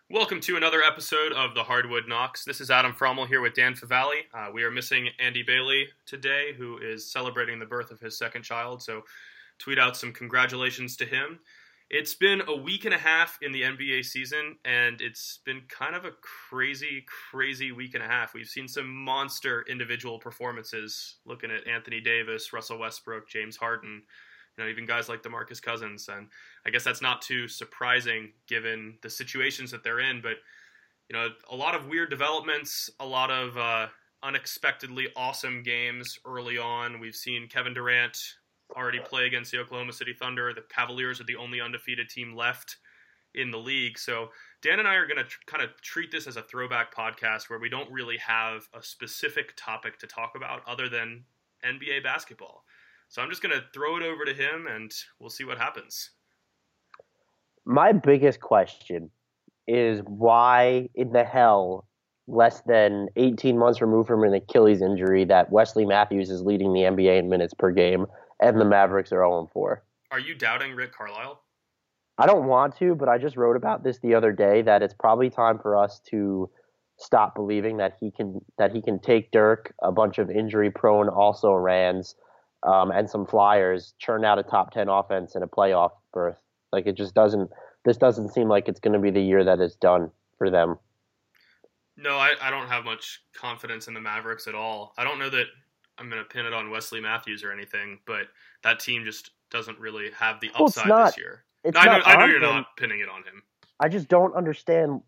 Welcome to another episode of the Hardwood Knocks. This is Adam Frommel here with Dan Favalli. We are missing Andy Bailey today, who is celebrating the birth of his second child, so tweet out some congratulations to him. It's been a week and a half in the NBA season, and it's been kind of a crazy week and a half. We've seen some monster individual performances, looking at Anthony Davis, Russell Westbrook, James Harden, even guys like DeMarcus Cousins. And I guess that's not too surprising given the situations that they're in. But, a lot of weird developments, a lot of unexpectedly awesome games early on. We've seen Kevin Durant already play against the Oklahoma City Thunder. The Cavaliers are the only undefeated team left in the league. So Dan and I are going to kind of treat this as a throwback podcast where we don't really have a specific topic to talk about other than NBA basketball. So I'm just going to throw it over to him, and we'll see what happens. My biggest question is why in the hell, less than 18 months removed from an Achilles injury, that Wesley Matthews is leading the NBA in minutes per game, and the Mavericks are 0-4. Are you doubting Rick Carlisle? I don't want to, but I just wrote about this the other day, that it's probably time for us to stop believing that he can take Dirk, a bunch of injury-prone also-rans, and some Flyers, churn out a top 10 offense and a playoff berth. Like, this doesn't seem like it's going to be the year that it's done for them. No, I don't have much confidence in the Mavericks at all. I don't know that I'm going to pin it on Wesley Matthews or anything, but that team just doesn't really have the upside this year. I know you're not pinning it on him. I just don't understand,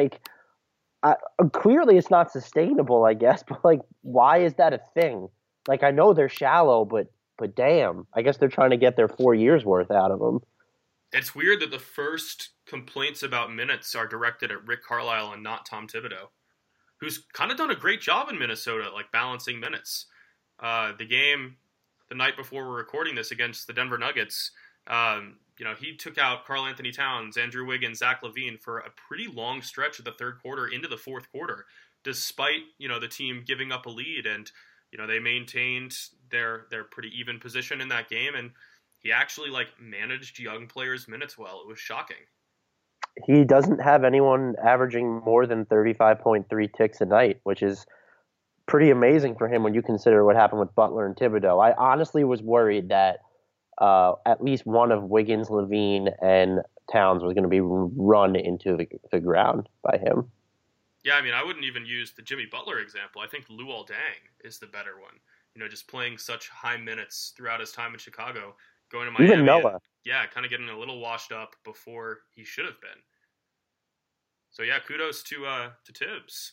clearly it's not sustainable, I guess, but, why is that a thing? I know they're shallow, but damn, I guess they're trying to get their 4 years worth out of them. It's weird that the first complaints about minutes are directed at Rick Carlisle and not Tom Thibodeau, who's kind of done a great job in Minnesota, balancing minutes. The game the night before we're recording this against the Denver Nuggets, he took out Karl Anthony Towns, Andrew Wiggins, Zach LaVine for a pretty long stretch of the third quarter into the fourth quarter, despite, the team giving up a lead. And they maintained their pretty even position in that game, and he actually managed young players' minutes well. It was shocking. He doesn't have anyone averaging more than 35.3 ticks a night, which is pretty amazing for him when you consider what happened with Butler and Thibodeau. I honestly was worried that at least one of Wiggins, LaVine, and Towns was going to be run into the ground by him. Yeah, I wouldn't even use the Jimmy Butler example. I think Luol Deng is the better one. Just playing such high minutes throughout his time in Chicago, going to Miami. Even Noah. Kind of getting a little washed up before he should have been. So yeah, kudos to Tibbs.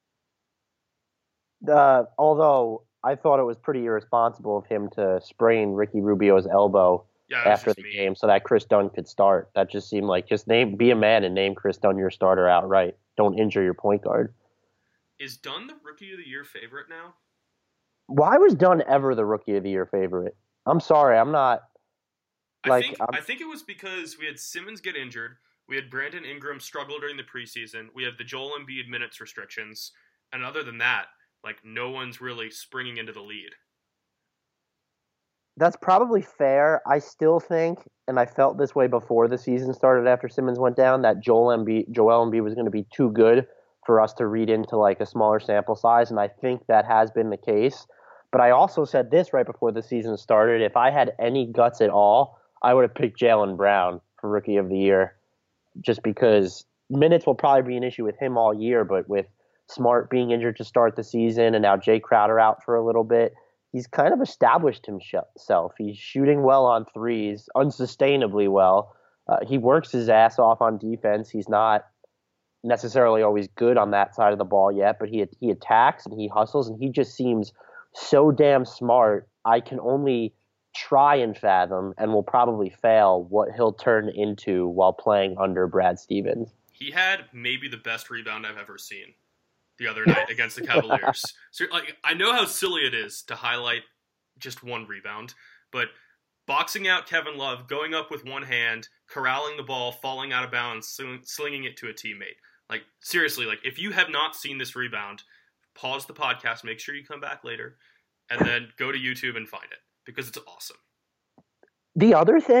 Although I thought it was pretty irresponsible of him to sprain Ricky Rubio's elbow after the game so that Chris Dunn could start. That just seemed like be a man and name Chris Dunn your starter outright. Don't injure your point guard. Is Dunn the Rookie of the Year favorite now? Why was Dunn ever the Rookie of the Year favorite? I'm sorry, I'm not. I think it was because we had Simmons get injured, we had Brandon Ingram struggle during the preseason, we have the Joel Embiid minutes restrictions, and other than that, no one's really springing into the lead. That's probably fair. I still think, and I felt this way before the season started after Simmons went down, that Joel Embiid was going to be too good for us to read into a smaller sample size, and I think that has been the case. But I also said this right before the season started. If I had any guts at all, I would have picked Jaylen Brown for Rookie of the Year, just because minutes will probably be an issue with him all year, but with Smart being injured to start the season and now Jay Crowder out for a little bit, he's kind of established himself. He's shooting well on threes, unsustainably well. He works his ass off on defense. He's not necessarily always good on that side of the ball yet, but he attacks and he hustles, and he just seems so damn smart. I can only try and fathom, and will probably fail, what he'll turn into while playing under Brad Stevens. He had maybe the best rebound I've ever seen the other night against the Cavaliers. So, I know how silly it is to highlight just one rebound, but boxing out Kevin Love, going up with one hand, corralling the ball, falling out of bounds, slinging it to a teammate. Seriously, if you have not seen this rebound, pause the podcast, make sure you come back later, and then go to YouTube and find it, because it's awesome. The other thing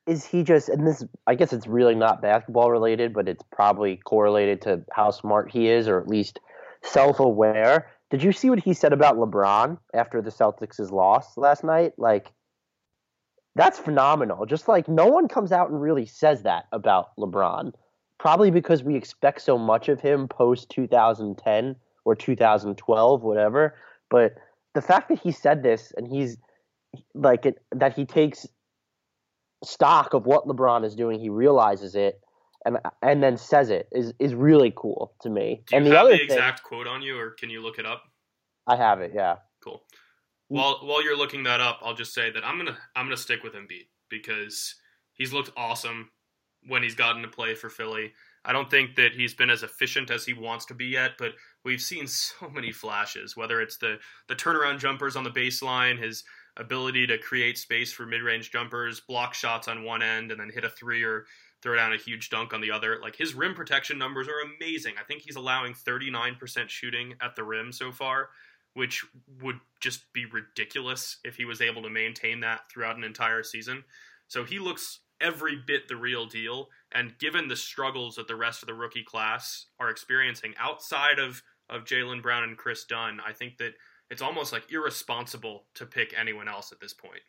is he just, and this, I guess it's really not basketball related, but it's probably correlated to how smart he is, or at least self-aware. Did you see what he said about LeBron after the Celtics' loss last night? Like, that's phenomenal. Just like no one comes out and really says that about LeBron. Probably because we expect so much of him post 2010 or 2012, whatever. But the fact that he said this and he's like that he takes stock of what LeBron is doing, he realizes it, and then says it is really cool to me. Do you and have the exact quote on you, or can you look it up? I have it. Yeah. Cool. While you're looking that up, I'll just say that I'm gonna stick with Embiid because he's looked awesome when he's gotten to play for Philly. I don't think that he's been as efficient as he wants to be yet, but we've seen so many flashes, whether it's the turnaround jumpers on the baseline, his ability to create space for mid-range jumpers, block shots on one end, and then hit a three or throw down a huge dunk on the other. Like, his rim protection numbers are amazing. I think he's allowing 39% shooting at the rim so far, which would just be ridiculous if he was able to maintain that throughout an entire season. So he looks every bit the real deal, and given the struggles that the rest of the rookie class are experiencing outside of Jaylen Brown and Chris Dunn, I think that it's almost like irresponsible to pick anyone else at this point.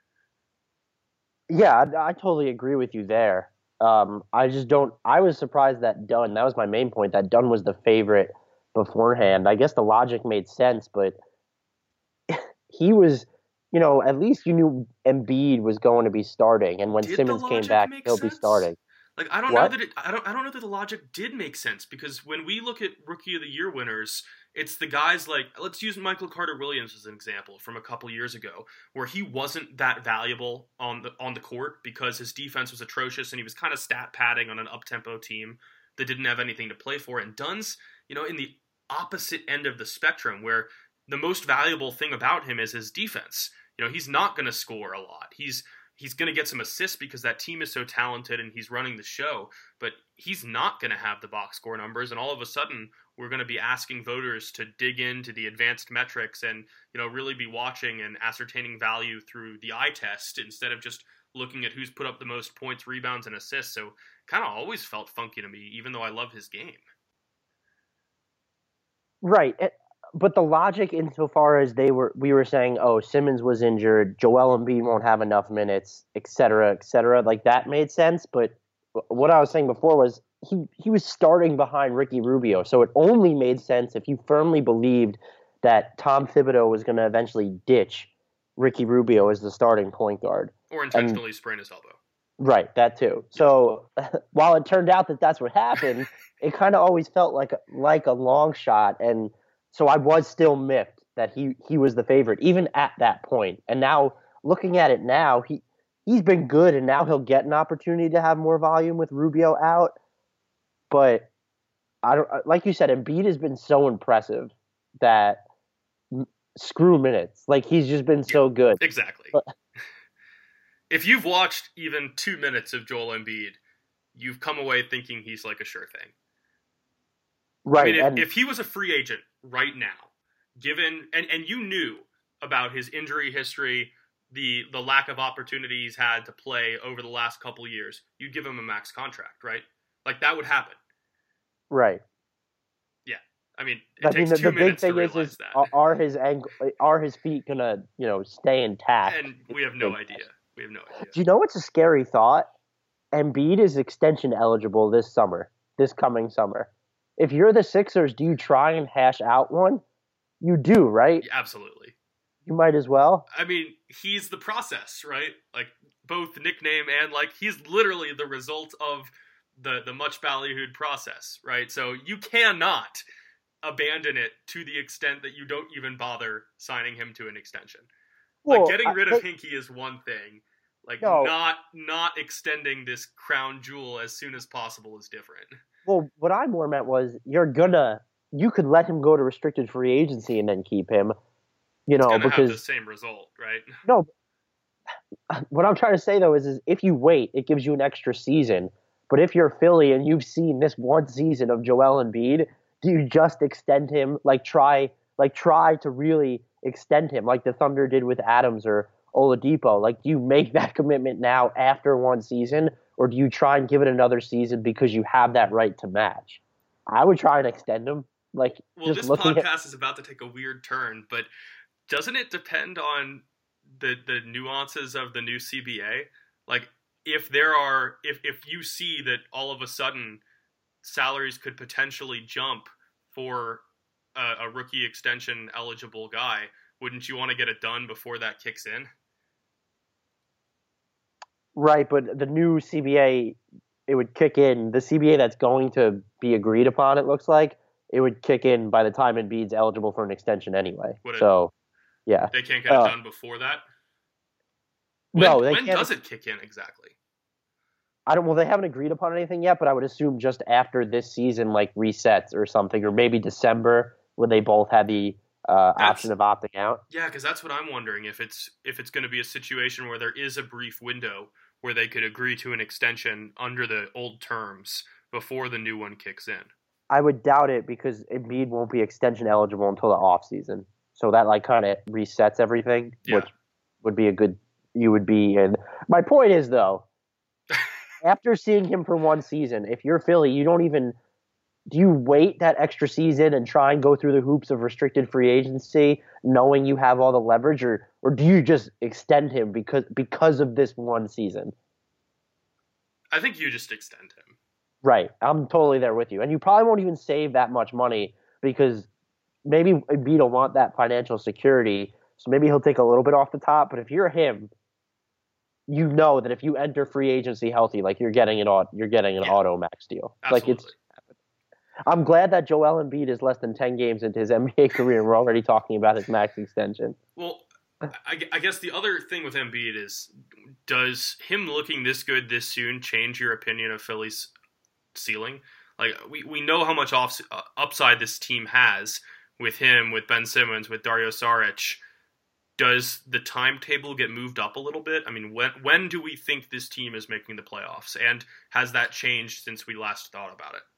Yeah, I totally agree with you there. I just don't. I was surprised that Dunn. That was my main point. That Dunn was the favorite beforehand. I guess the logic made sense, but he was. At least you knew Embiid was going to be starting, and when Simmons came back, he'll be starting. Like, I don't know that I don't know that the logic did make sense, because when we look at Rookie of the Year winners, it's the guys like, let's use Michael Carter-Williams as an example from a couple years ago, where he wasn't that valuable on the court because his defense was atrocious and he was kind of stat padding on an up-tempo team that didn't have anything to play for. And Dunn's, in the opposite end of the spectrum, where the most valuable thing about him is his defense. He's not going to score a lot. He's going to get some assists because that team is so talented and he's running the show, but he's not going to have the box score numbers. And all of a sudden, we're going to be asking voters to dig into the advanced metrics and, really be watching and ascertaining value through the eye test instead of just looking at who's put up the most points, rebounds, and assists. So kind of always felt funky to me, even though I love his game. Right. But the logic insofar as we were saying, oh, Simmons was injured, Joel Embiid won't have enough minutes, et cetera, like that made sense. But what I was saying before was he was starting behind Ricky Rubio. So it only made sense if you firmly believed that Tom Thibodeau was going to eventually ditch Ricky Rubio as the starting point guard. Or intentionally sprain his elbow. Right, that too. So while it turned out that that's what happened, it kind of always felt like a long shot. And so I was still miffed that he was the favorite, even at that point. And now, looking at it now, he's been good, and now he'll get an opportunity to have more volume with Rubio out. But I don't, like you said, Embiid has been so impressive that screw minutes. Like, he's just been so good. Exactly. If you've watched even 2 minutes of Joel Embiid, you've come away thinking he's like a sure thing. Right. I mean, if he was a free agent right now, given and you knew about his injury history, the lack of opportunity he's had to play over the last couple of years, you'd give him a max contract, right? Like, that would happen. Right. Yeah. I mean, it takes 2 minutes to realize that. Are his feet gonna, stay intact? And we have no idea. Do you know what's a scary thought? Embiid is extension eligible this coming summer. If you're the Sixers, do you try and hash out one? You do, right? Yeah, absolutely. You might as well. I mean, he's the process, right? Like, both nickname and, like, he's literally the result of the much ballyhooed process, right? So you cannot abandon it to the extent that you don't even bother signing him to an extension. Like, getting rid of Hinkie is one thing. Like, not extending this crown jewel as soon as possible is different. Well, what I more meant was you could let him go to restricted free agency and then keep him, because have the same result, right? No, what I'm trying to say though is if you wait, it gives you an extra season. But if you're Philly and you've seen this one season of Joel Embiid, do you just extend him? Try to really extend him, like the Thunder did with Adams or Oladipo. Like, do you make that commitment now after one season, or do you try and give it another season because you have that right to match? I would try and extend him. Like, Well, just this looking at podcast is about to take a weird turn, but doesn't it depend on the nuances of the new CBA? Like, if you see that all of a sudden salaries could potentially jump for a rookie extension eligible guy, wouldn't you want to get it done before that kicks in? right, but the new CBA, it would kick in. The CBA that's going to be agreed upon, it looks like, it would kick in by the time Embiid's eligible for an extension anyway. Would it? So, yeah. They can't get it done before that? No, they When can't. does it kick in exactly? I don't. Well, they haven't agreed upon anything yet, but I would assume just after this season, like resets or something, or maybe December when they both had the option of opting out. Yeah, because that's what I'm wondering, if it's going to be a situation where there is a brief window where they could agree to an extension under the old terms before the new one kicks in. I would doubt it because Embiid won't be extension eligible until the off season, so that like kind of resets everything, Yeah. which would be a good. You would be in. My point is though, after seeing him for one season, if you're Philly, you don't even. Do you wait that extra season and try and go through the hoops of restricted free agency, knowing you have all the leverage, or do you just extend him because of this one season? I think you just extend him. Right, I'm totally there with you, and you probably won't even save that much money because maybe Embiid will want that financial security, so maybe he'll take a little bit off the top. But if you're him, you know that if you enter free agency healthy, like you're getting an auto max deal. Absolutely. Like I'm glad that Joel Embiid is less than 10 games into his NBA career, and we're already talking about his max extension. Well, I guess the other thing with Embiid is, does him looking this good this soon change your opinion of Philly's ceiling? Like, we know how much upside this team has with him, with Ben Simmons, with Dario Saric. Does the timetable get moved up a little bit? I mean, when do we think this team is making the playoffs? And has that changed since we last thought about it?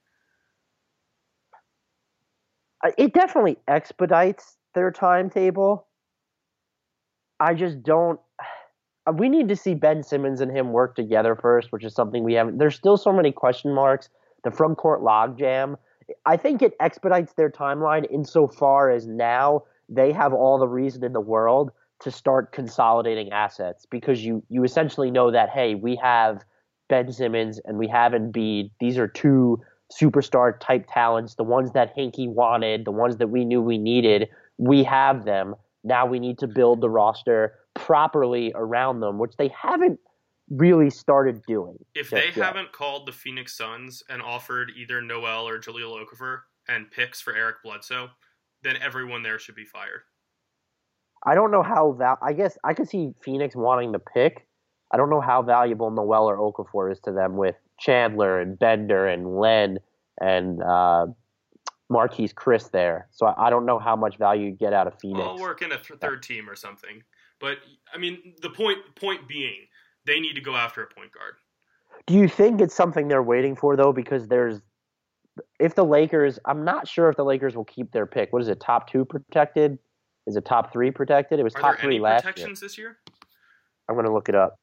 It definitely expedites their timetable. I just don't. We need to see Ben Simmons and him work together first, which is something we haven't. There's still so many question marks. The front court logjam. I think it expedites their timeline insofar as now they have all the reason in the world to start consolidating assets because you essentially know that, hey, we have Ben Simmons and we have Embiid. These are two superstar type talents, the ones that Hinkie wanted, the ones that we knew we needed. We have them. Now we need to build the roster properly around them, which they haven't really started doing. If they haven't called the Phoenix Suns and offered either Noel or Jahlil Okafor and picks for Eric Bledsoe, then everyone there should be fired. I don't know how I guess I could see Phoenix wanting the pick. I don't know how valuable Noel or Okafor is to them with Chandler and Bender and Len and Marquise Chris there. So I don't know how much value you get out of Phoenix. I'll work in a third team or something. But, I mean, the point being, they need to go after a point guard. Do you think it's something they're waiting for, though? Because if the Lakers, I'm not sure if the Lakers will keep their pick. What is it, top 2 protected? Is it top 3 protected? It was top 3 last year. Are there any protections this year? I'm going to look it up.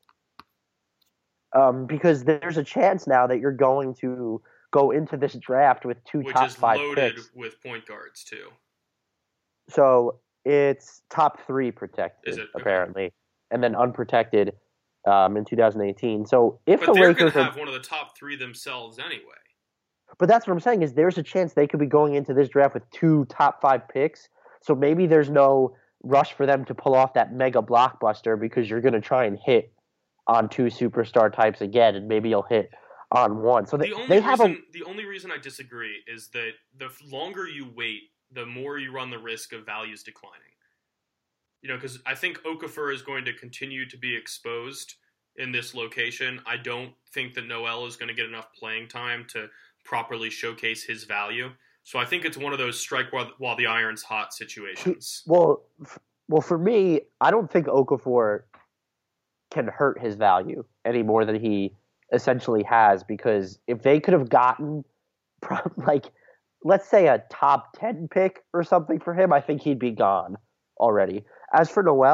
Because there's a chance now that you're going to go into this draft with two top 5 picks. Which is loaded with point guards, too. So it's top 3 protected, Is it? Apparently, and then unprotected in 2018. So if but the they're Lakers going to have one of the top 3 themselves anyway. But that's what I'm saying is there's a chance they could be going into this draft with 2 top 5 picks. So maybe there's no rush for them to pull off that mega blockbuster because you're going to try and hit on 2 superstar types again, and maybe you'll hit on one. So the only reason I disagree is that the longer you wait, the more you run the risk of values declining. You know, because I think Okafor is going to continue to be exposed in this location. I don't think that Noel is going to get enough playing time to properly showcase his value. So I think it's one of those strike while the iron's hot situations. Well, for me, I don't think Okafor can hurt his value any more than he essentially has, because if they could have gotten like, let's say a top 10 pick or something for him, I think he'd be gone already. As for Noel,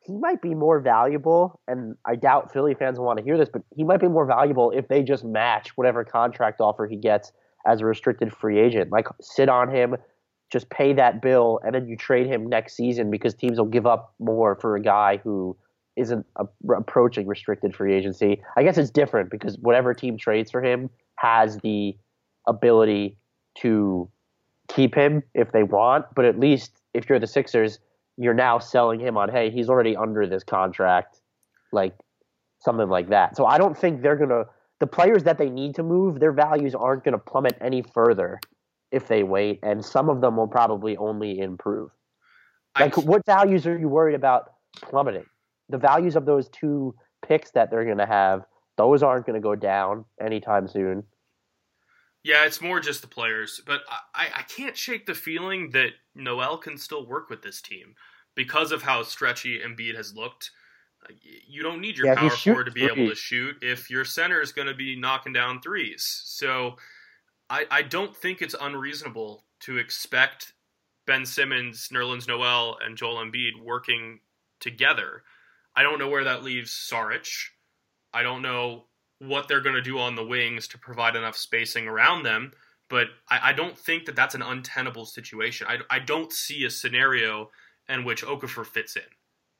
he might be more valuable, and I doubt Philly fans will want to hear this, but he might be more valuable if they just match whatever contract offer he gets as a restricted free agent. Like, sit on him, just pay that bill, and then you trade him next season because teams will give up more for a guy who isn't approaching restricted free agency. I guess it's different because whatever team trades for him has the ability to keep him if they want, but at least if you're the Sixers, you're now selling him on, hey, he's already under this contract, like something like that. So I don't think they're going to – the players that they need to move, their values aren't going to plummet any further if they wait, and some of them will probably only improve. Like, what values are you worried about plummeting? The values of those two picks that they're going to have, those aren't going to go down anytime soon. Yeah, it's more just the players. But I can't shake the feeling that Noel can still work with this team because of how stretchy Embiid has looked. You don't need your power forward to be able to shoot if your center is going to be knocking down threes. So I don't think it's unreasonable to expect Ben Simmons, Nerlens Noel, and Joel Embiid working together. I don't know where that leaves Saric. I don't know what they're going to do on the wings to provide enough spacing around them, but I don't think that that's an untenable situation. I don't see a scenario in which Okafor fits in.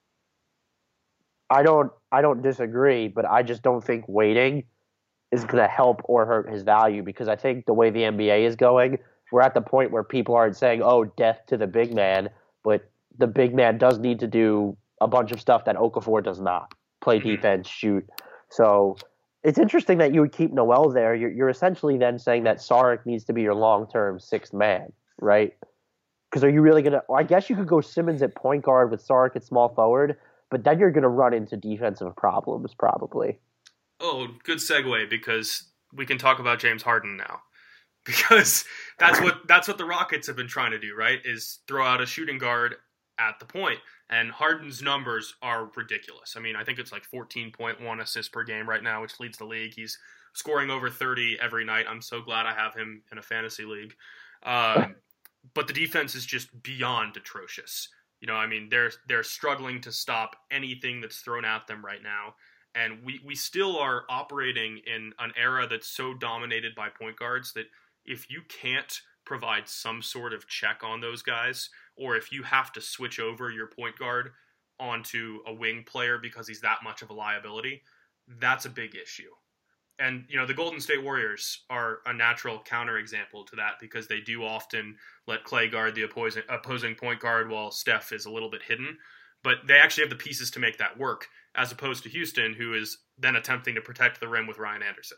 I don't disagree, but I just don't think waiting is going to help or hurt his value because I think the way the NBA is going, we're at the point where people aren't saying, oh, death to the big man, but the big man does need to do a bunch of stuff that Okafor does not. Play defense, shoot. So it's interesting that you would keep Noel there. You're essentially then saying that Saric needs to be your long-term sixth man, right? Because are you really going to – I guess you could go Simmons at point guard with Saric at small forward, but then you're going to run into defensive problems probably. Oh, good segue because we can talk about James Harden now. Because that's what the Rockets have been trying to do, right? Is throw out a shooting guard at the point. And Harden's numbers are ridiculous. I mean, I think it's like 14.1 assists per game right now, which leads the league. He's scoring over 30 every night. I'm so glad I have him in a fantasy league. But the defense is just beyond atrocious. You know, I mean, they're struggling to stop anything that's thrown at them right now. And we still are operating in an era that's so dominated by point guards that if you can't provide some sort of check on those guys, or if you have to switch over your point guard onto a wing player because he's that much of a liability, that's a big issue. And, you know, the Golden State Warriors are a natural counterexample to that because they do often let Clay guard the opposing point guard while Steph is a little bit hidden. But they actually have the pieces to make that work, as opposed to Houston, who is then attempting to protect the rim with Ryan Anderson.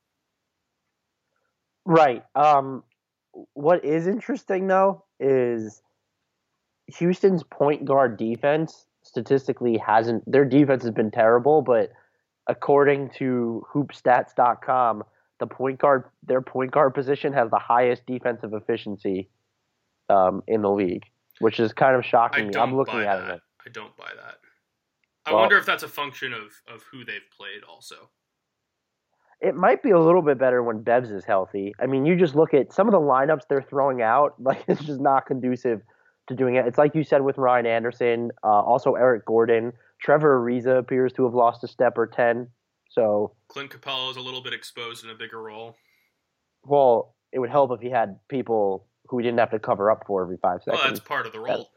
Right. What is interesting, though, is Houston's point guard defense statistically their defense has been terrible, but according to hoopstats.com, their point guard position has the highest defensive efficiency in the league, which is kind of shocking me. I'm looking at it. I don't buy that. I wonder if that's a function of who they've played also. It might be a little bit better when Bevs is healthy. I mean, you just look at some of the lineups they're throwing out, like it's just not conducive to doing it. It's like you said with Ryan Anderson, also Eric Gordon. Trevor Ariza appears to have lost a step or 10. So Clint Capella is a little bit exposed in a bigger role. Well, it would help if he had people who he didn't have to cover up for every 5 seconds. Well, that's part of the role.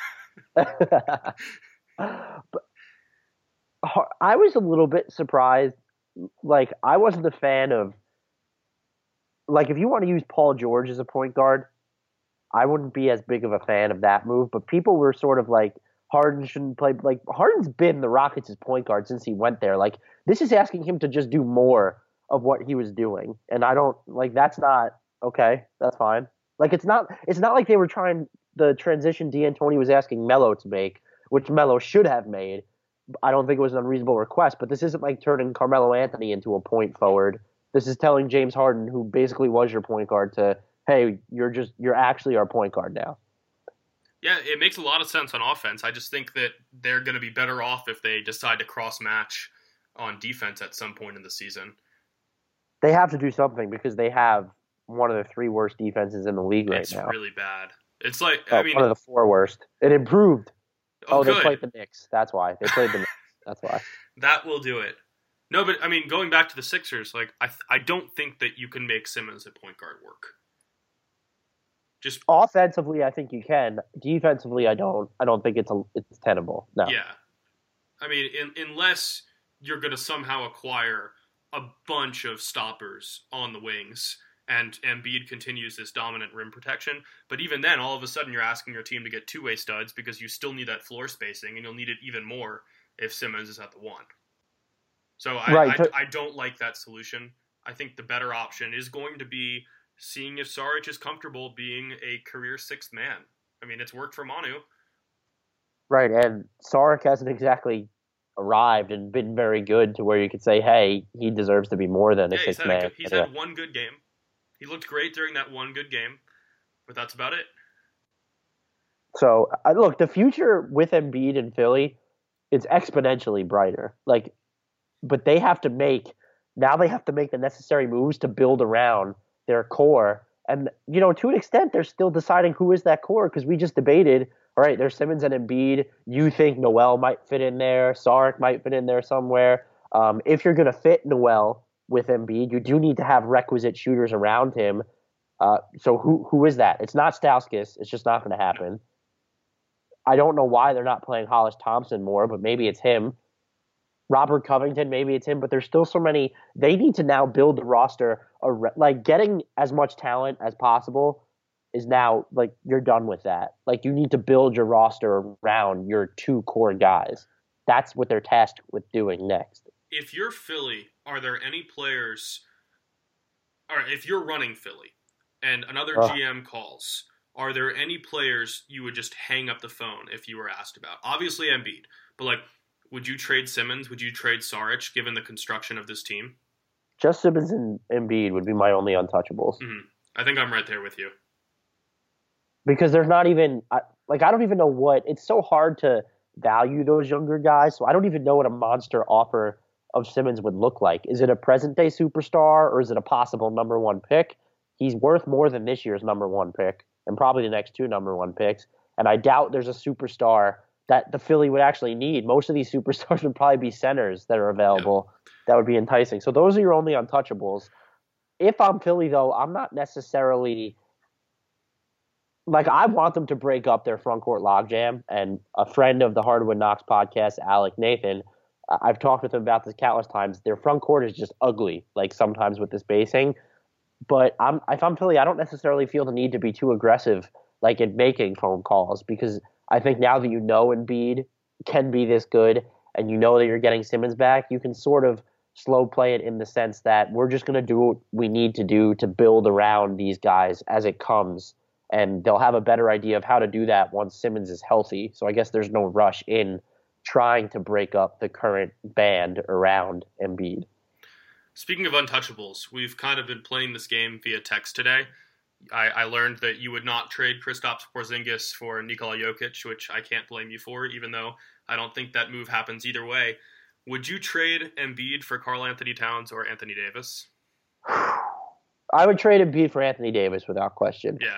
But I was a little bit surprised. Like, I wasn't a fan of, like, if you want to use Paul George as a point guard, I wouldn't be as big of a fan of that move. But people were sort of like, Harden shouldn't play. Like, Harden's been the Rockets' point guard since he went there. Like, this is asking him to just do more of what he was doing. And I don't, like, that's not, okay, that's fine. Like, it's not like they were trying the transition D'Antoni was asking Melo to make, which Melo should have made. I don't think it was an unreasonable request, but this isn't like turning Carmelo Anthony into a point forward. This is telling James Harden, who basically was your point guard, to, hey, you're actually our point guard now. Yeah, it makes a lot of sense on offense. I just think that they're going to be better off if they decide to cross-match on defense at some point in the season. They have to do something because they have one of the 3 worst defenses in the league right now. It's really bad. It's like, one of the 4 worst. It improved. Oh, They good. played the Knicks. That's why. They played the Knicks. That's why. That will do it. No, but I mean, going back to the Sixers, like I don't think that you can make Simmons at point guard work. Just Offensively, I think you can. Defensively, I don't. I don't think it's tenable. No. yeah. I mean, unless you're going to somehow acquire a bunch of stoppers on the wings and Embiid continues this dominant rim protection. But even then, all of a sudden, you're asking your team to get two-way studs because you still need that floor spacing, and you'll need it even more if Simmons is at the one. So I don't like that solution. I think the better option is going to be seeing if Saric is comfortable being a career sixth man. I mean, it's worked for Manu. Right, and Saric hasn't exactly arrived and been very good to where you could say, hey, he deserves to be more than a sixth man. He's had one good game. He looked great during that one good game, but that's about it. So, look, the future with Embiid in Philly, it's exponentially brighter. But they have to make the necessary moves to build around their core. And, to an extent, they're still deciding who is that core because we just debated, all right, there's Simmons and Embiid. You think Noel might fit in there. Saric might fit in there somewhere. If you're going to fit Noel with Embiid, you do need to have requisite shooters around him. So who is that? It's not Stauskas. It's just not going to happen. I don't know why they're not playing Hollis Thompson more, but maybe it's him. Robert Covington, maybe it's him, but there's still so many. They need to now build the roster. Getting as much talent as possible is now, you're done with that. You need to build your roster around your two core guys. That's what they're tasked with doing next. If you're Philly, are there any players, all right, if you're running Philly and another GM calls, are there any players you would just hang up the phone if you were asked about? Obviously Embiid, but would you trade Simmons? Would you trade Saric given the construction of this team? Just Simmons and Embiid would be my only untouchables. Mm-hmm. I think I'm right there with you. Because there's not even, I don't even know it's so hard to value those younger guys, so I don't even know what a monster offer of Simmons would look like. Is it a present-day superstar, or is it a possible number one pick? He's worth more than this year's number one pick, and probably the next two number one picks, and I doubt there's a superstar that the Philly would actually need. Most of these superstars would probably be centers that are available. Yeah. That would be enticing. So those are your only untouchables. If I'm Philly, though, I'm not necessarily I want them to break up their front court logjam. And a friend of the Hardwood Knocks podcast, Alec Nathan, I've talked with him about this countless times. Their front court is just ugly, sometimes with the spacing. But if I'm Philly, I don't necessarily feel the need to be too aggressive, in making phone calls, because I think now that Embiid can be this good and that you're getting Simmons back, you can sort of slow play it in the sense that we're just going to do what we need to do to build around these guys as it comes. And they'll have a better idea of how to do that once Simmons is healthy. So I guess there's no rush in trying to break up the current band around Embiid. Speaking of untouchables, we've kind of been playing this game via text today. I learned that you would not trade Kristaps Porzingis for Nikola Jokic, which I can't blame you for, even though I don't think that move happens either way. Would you trade Embiid for Karl-Anthony Towns or Anthony Davis? I would trade Embiid for Anthony Davis without question. Yeah.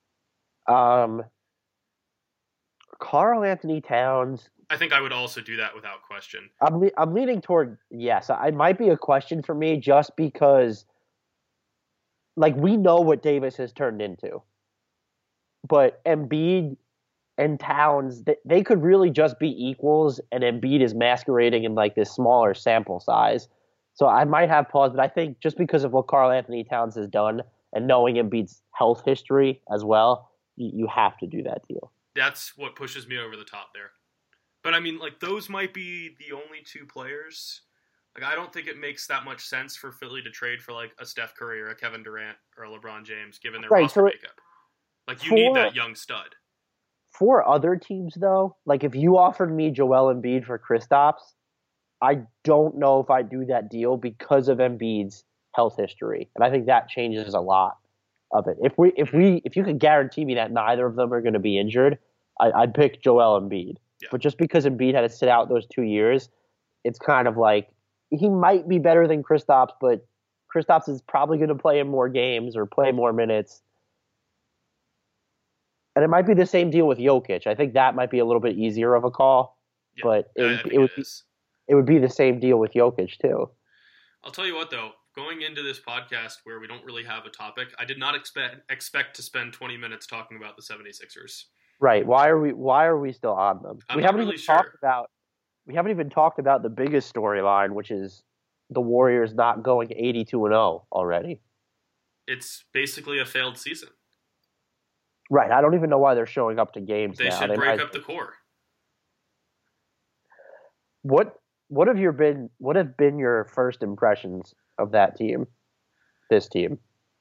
Karl-Anthony Towns. I think I would also do that without question. I'm leaning toward yes. It might be a question for me just because, we know what Davis has turned into, but Embiid and Towns, they could really just be equals, and Embiid is masquerading in this smaller sample size. So I might have pause, but I think just because of what Karl-Anthony Towns has done and knowing Embiid's health history as well, you have to do that deal. That's what pushes me over the top there. But I mean, those might be the only two players. I don't think it makes that much sense for Philly to trade for a Steph Curry or a Kevin Durant or a LeBron James, given their roster makeup. You need that young stud. For other teams, though, if you offered me Joel Embiid for Kristaps, I don't know if I'd do that deal because of Embiid's health history, and I think that changes a lot of it. If you could guarantee me that neither of them are going to be injured, I'd pick Joel Embiid. Yeah. But just because Embiid had to sit out those 2 years, it's kind of he might be better than Kristaps, but Kristaps is probably going to play in more games or play more minutes. And it might be the same deal with Jokic. I think that might be a little bit easier of a call, Yeah, but I think it is. it would be the same deal with Jokic too. I'll tell you what, though, going into this podcast where we don't really have a topic, I did not expect to spend 20 minutes talking about the 76ers. Right. Why are we still on them? I'm not really sure. We haven't even talked about the biggest storyline, which is the Warriors not going 82-0 already. It's basically a failed season. Right. I don't even know why they're showing up to games They now. should break up the core. What have been your first impressions of that team? This team?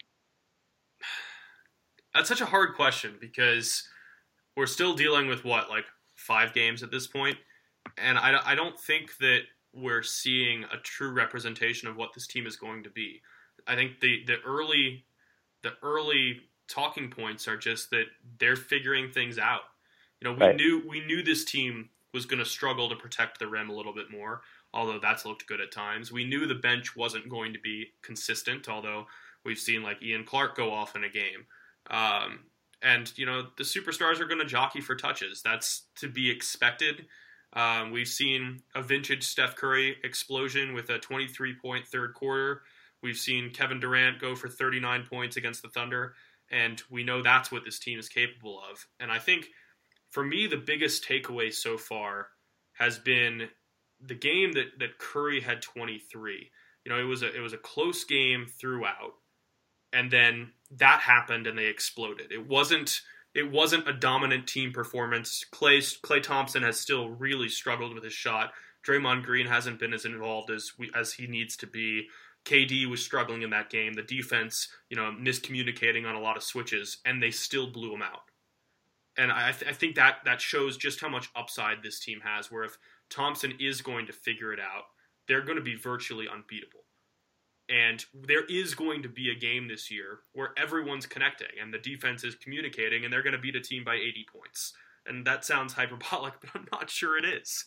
That's such a hard question because we're still dealing with like 5 games at this point, and I don't think that we're seeing a true representation of what this team is going to be. I think the early talking points are just that they're figuring things out. You know, we knew this team was going to struggle to protect the rim a little bit more, although that's looked good at times. We knew the bench wasn't going to be consistent, although we've seen like Ian Clark go off in a game. And, you know, the superstars are going to jockey for touches. That's to be expected. We've seen a vintage Steph Curry explosion with a 23-point third quarter. We've seen Kevin Durant go for 39 points against the Thunder, and we know that's what this team is capable of. And I think, for me, the biggest takeaway so far has been the game that Curry had 23. You know, it was a close game throughout, and then that happened and they exploded. It wasn't a dominant team performance. Klay Thompson has still really struggled with his shot. Draymond Green hasn't been as involved as he needs to be. KD was struggling in that game. The defense, you know, miscommunicating on a lot of switches, and they still blew him out. And I think that shows just how much upside this team has, where if Thompson is going to figure it out, they're going to be virtually unbeatable. And there is going to be a game this year where everyone's connecting and the defense is communicating and they're going to beat a team by 80 points. And that sounds hyperbolic, but I'm not sure it is.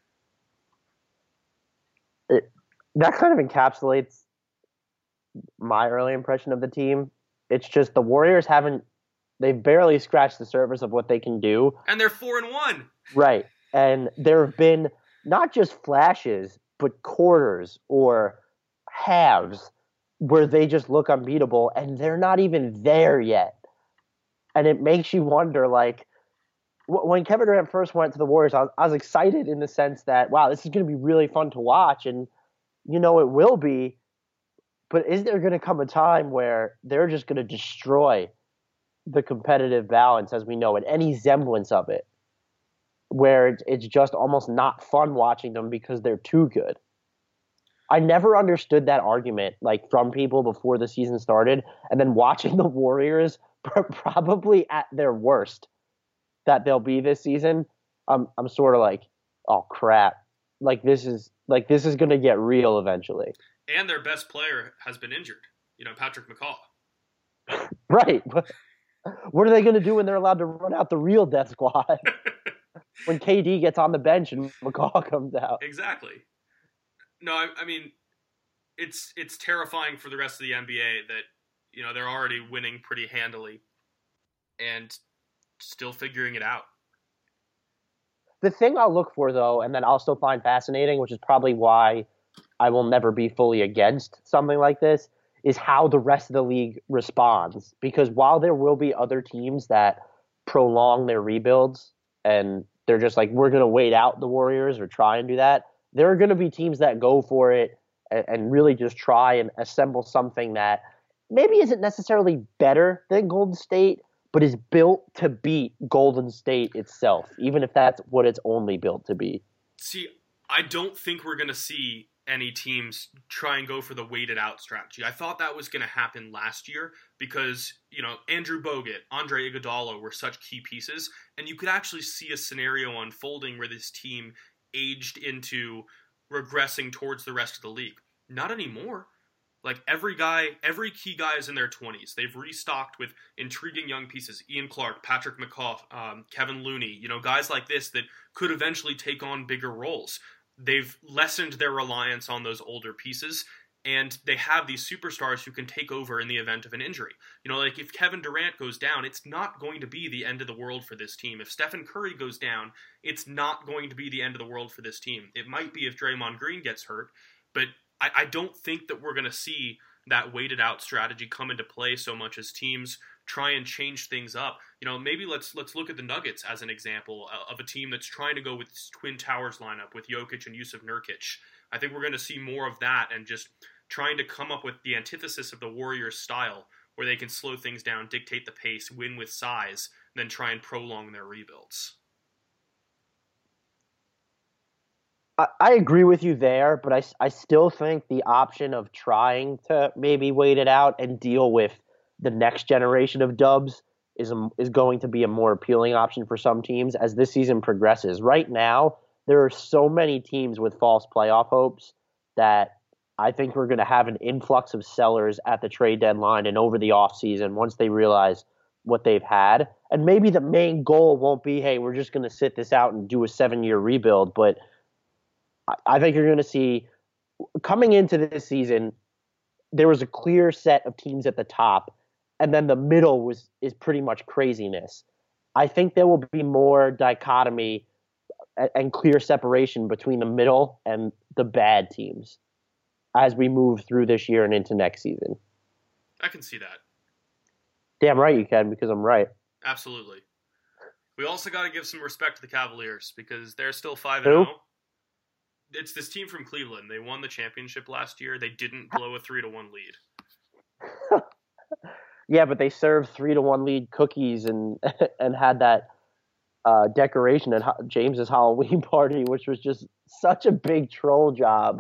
That kind of encapsulates my early impression of the team. It's just the Warriors they've barely scratched the surface of what they can do. And they're 4-1. Right. And there have been not just flashes, but quarters or halves where they just look unbeatable, and they're not even there yet. And it makes you wonder, like, when Kevin Durant first went to the Warriors, I was excited in the sense that, wow, this is going to be really fun to watch, and, you know, it will be. But is there going to come a time where they're just going to destroy the competitive balance as we know it, any semblance of it, where it's just almost not fun watching them because they're too good? I never understood that argument, like, from people before the season started, and then watching the Warriors probably at their worst that they'll be this season. I'm sort of like, oh crap, like this is going to get real eventually. And their best player has been injured. You know, Patrick McCaw. Right. What are they going to do when they're allowed to run out the real death squad? When KD gets on the bench and McCaw comes out. Exactly. No, I mean, it's terrifying for the rest of the NBA that, you know, they're already winning pretty handily and still figuring it out. The thing I'll look for, though, and that I'll still find fascinating, which is probably why I will never be fully against something like this, is how the rest of the league responds. Because while there will be other teams that prolong their rebuilds and they're just like, we're going to wait out the Warriors or try and do that, there are going to be teams that go for it and really just try and assemble something that maybe isn't necessarily better than Golden State, but is built to beat Golden State itself, even if that's what it's only built to be. See, I don't think we're going to see any teams try and go for the weighted out strategy. I thought that was going to happen last year because, you know, Andrew Bogut, Andre Iguodala were such key pieces, and you could actually see a scenario unfolding where this team aged into regressing towards the rest of the league. Not anymore. Like, every key guy is in their 20s. They've restocked with intriguing young pieces. Ian Clark, Patrick McCaw, Kevin Looney, you know, guys like this that could eventually take on bigger roles. They've lessened their reliance on those older pieces, And they have these superstars who can take over in the event of an injury. You know, like if Kevin Durant goes down, it's not going to be the end of the world for this team. If Stephen Curry goes down, it's not going to be the end of the world for this team. It might be if Draymond Green gets hurt, but I don't think that we're going to see that weighted out strategy come into play so much as teams try and change things up. You know, maybe let's look at the Nuggets as an example of a team that's trying to go with Twin Towers lineup with Jokic and Yusuf Nurkic. I think we're going to see more of that and just trying to come up with the antithesis of the Warriors style where they can slow things down, dictate the pace, win with size, and then try and prolong their rebuilds. I agree with you there, but I still think the option of trying to maybe wait it out and deal with the next generation of dubs is going to be a more appealing option for some teams as this season progresses. Right now, there are so many teams with false playoff hopes that I think we're going to have an influx of sellers at the trade deadline and over the offseason once they realize what they've had. And maybe the main goal won't be, hey, we're just going to sit this out and do a 7-year rebuild. But I think you're going to see, coming into this season, there was a clear set of teams at the top, and then the middle is pretty much craziness. I think there will be more dichotomy and clear separation between the middle and the bad teams as we move through this year and into next season. I can see that. Damn right you can, because I'm right. Absolutely. We also got to give some respect to the Cavaliers because they're still 5-0. It's this team from Cleveland. They won the championship last year. They didn't blow a 3-1 lead. Yeah, but they served 3-1 lead cookies and had that decoration at James's Halloween party, which was just such a big troll job.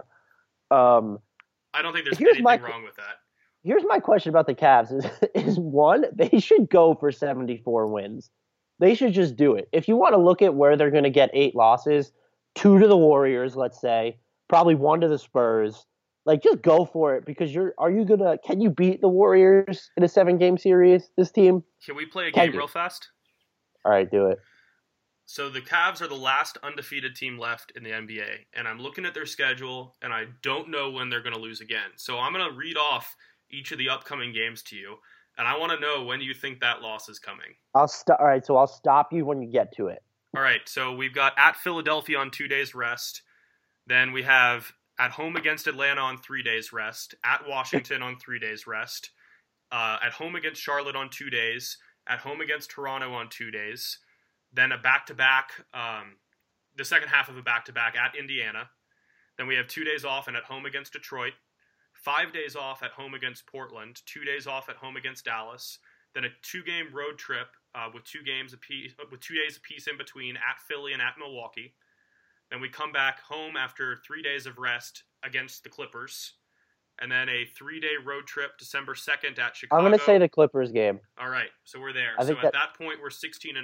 I don't think there's anything wrong with that. Here's my question about the Cavs is one, they should go for 74 wins. They should just do it. If you want to look at where they're going to get 8 losses, 2 to the Warriors, let's say, probably 1 to the Spurs. Like, just go for it because can you beat the Warriors in a 7-game series, this team? Can we play a game real fast? All right, do it. So the Cavs are the last undefeated team left in the NBA, and I'm looking at their schedule, and I don't know when they're going to lose again. So I'm going to read off each of the upcoming games to you, and I want to know when you think that loss is coming. All right, so I'll stop you when you get to it. All right, so we've got at Philadelphia on 2 days rest. Then we have at home against Atlanta on 3 days rest. At Washington on 3 days rest. At home against Charlotte on 2 days. At home against Toronto on 2 days. Then a back-to-back, the second half of a back-to-back at Indiana. Then we have 2 days off and at home against Detroit. 5 days off at home against Portland. 2 days off at home against Dallas. Then a 2-game road trip with 2 days apiece in between at Philly and at Milwaukee. Then we come back home after 3 days of rest against the Clippers. And then a 3-day road trip December 2nd at Chicago. I'm going to say the Clippers game. All right, so we're there. So at that point, we're 16-0.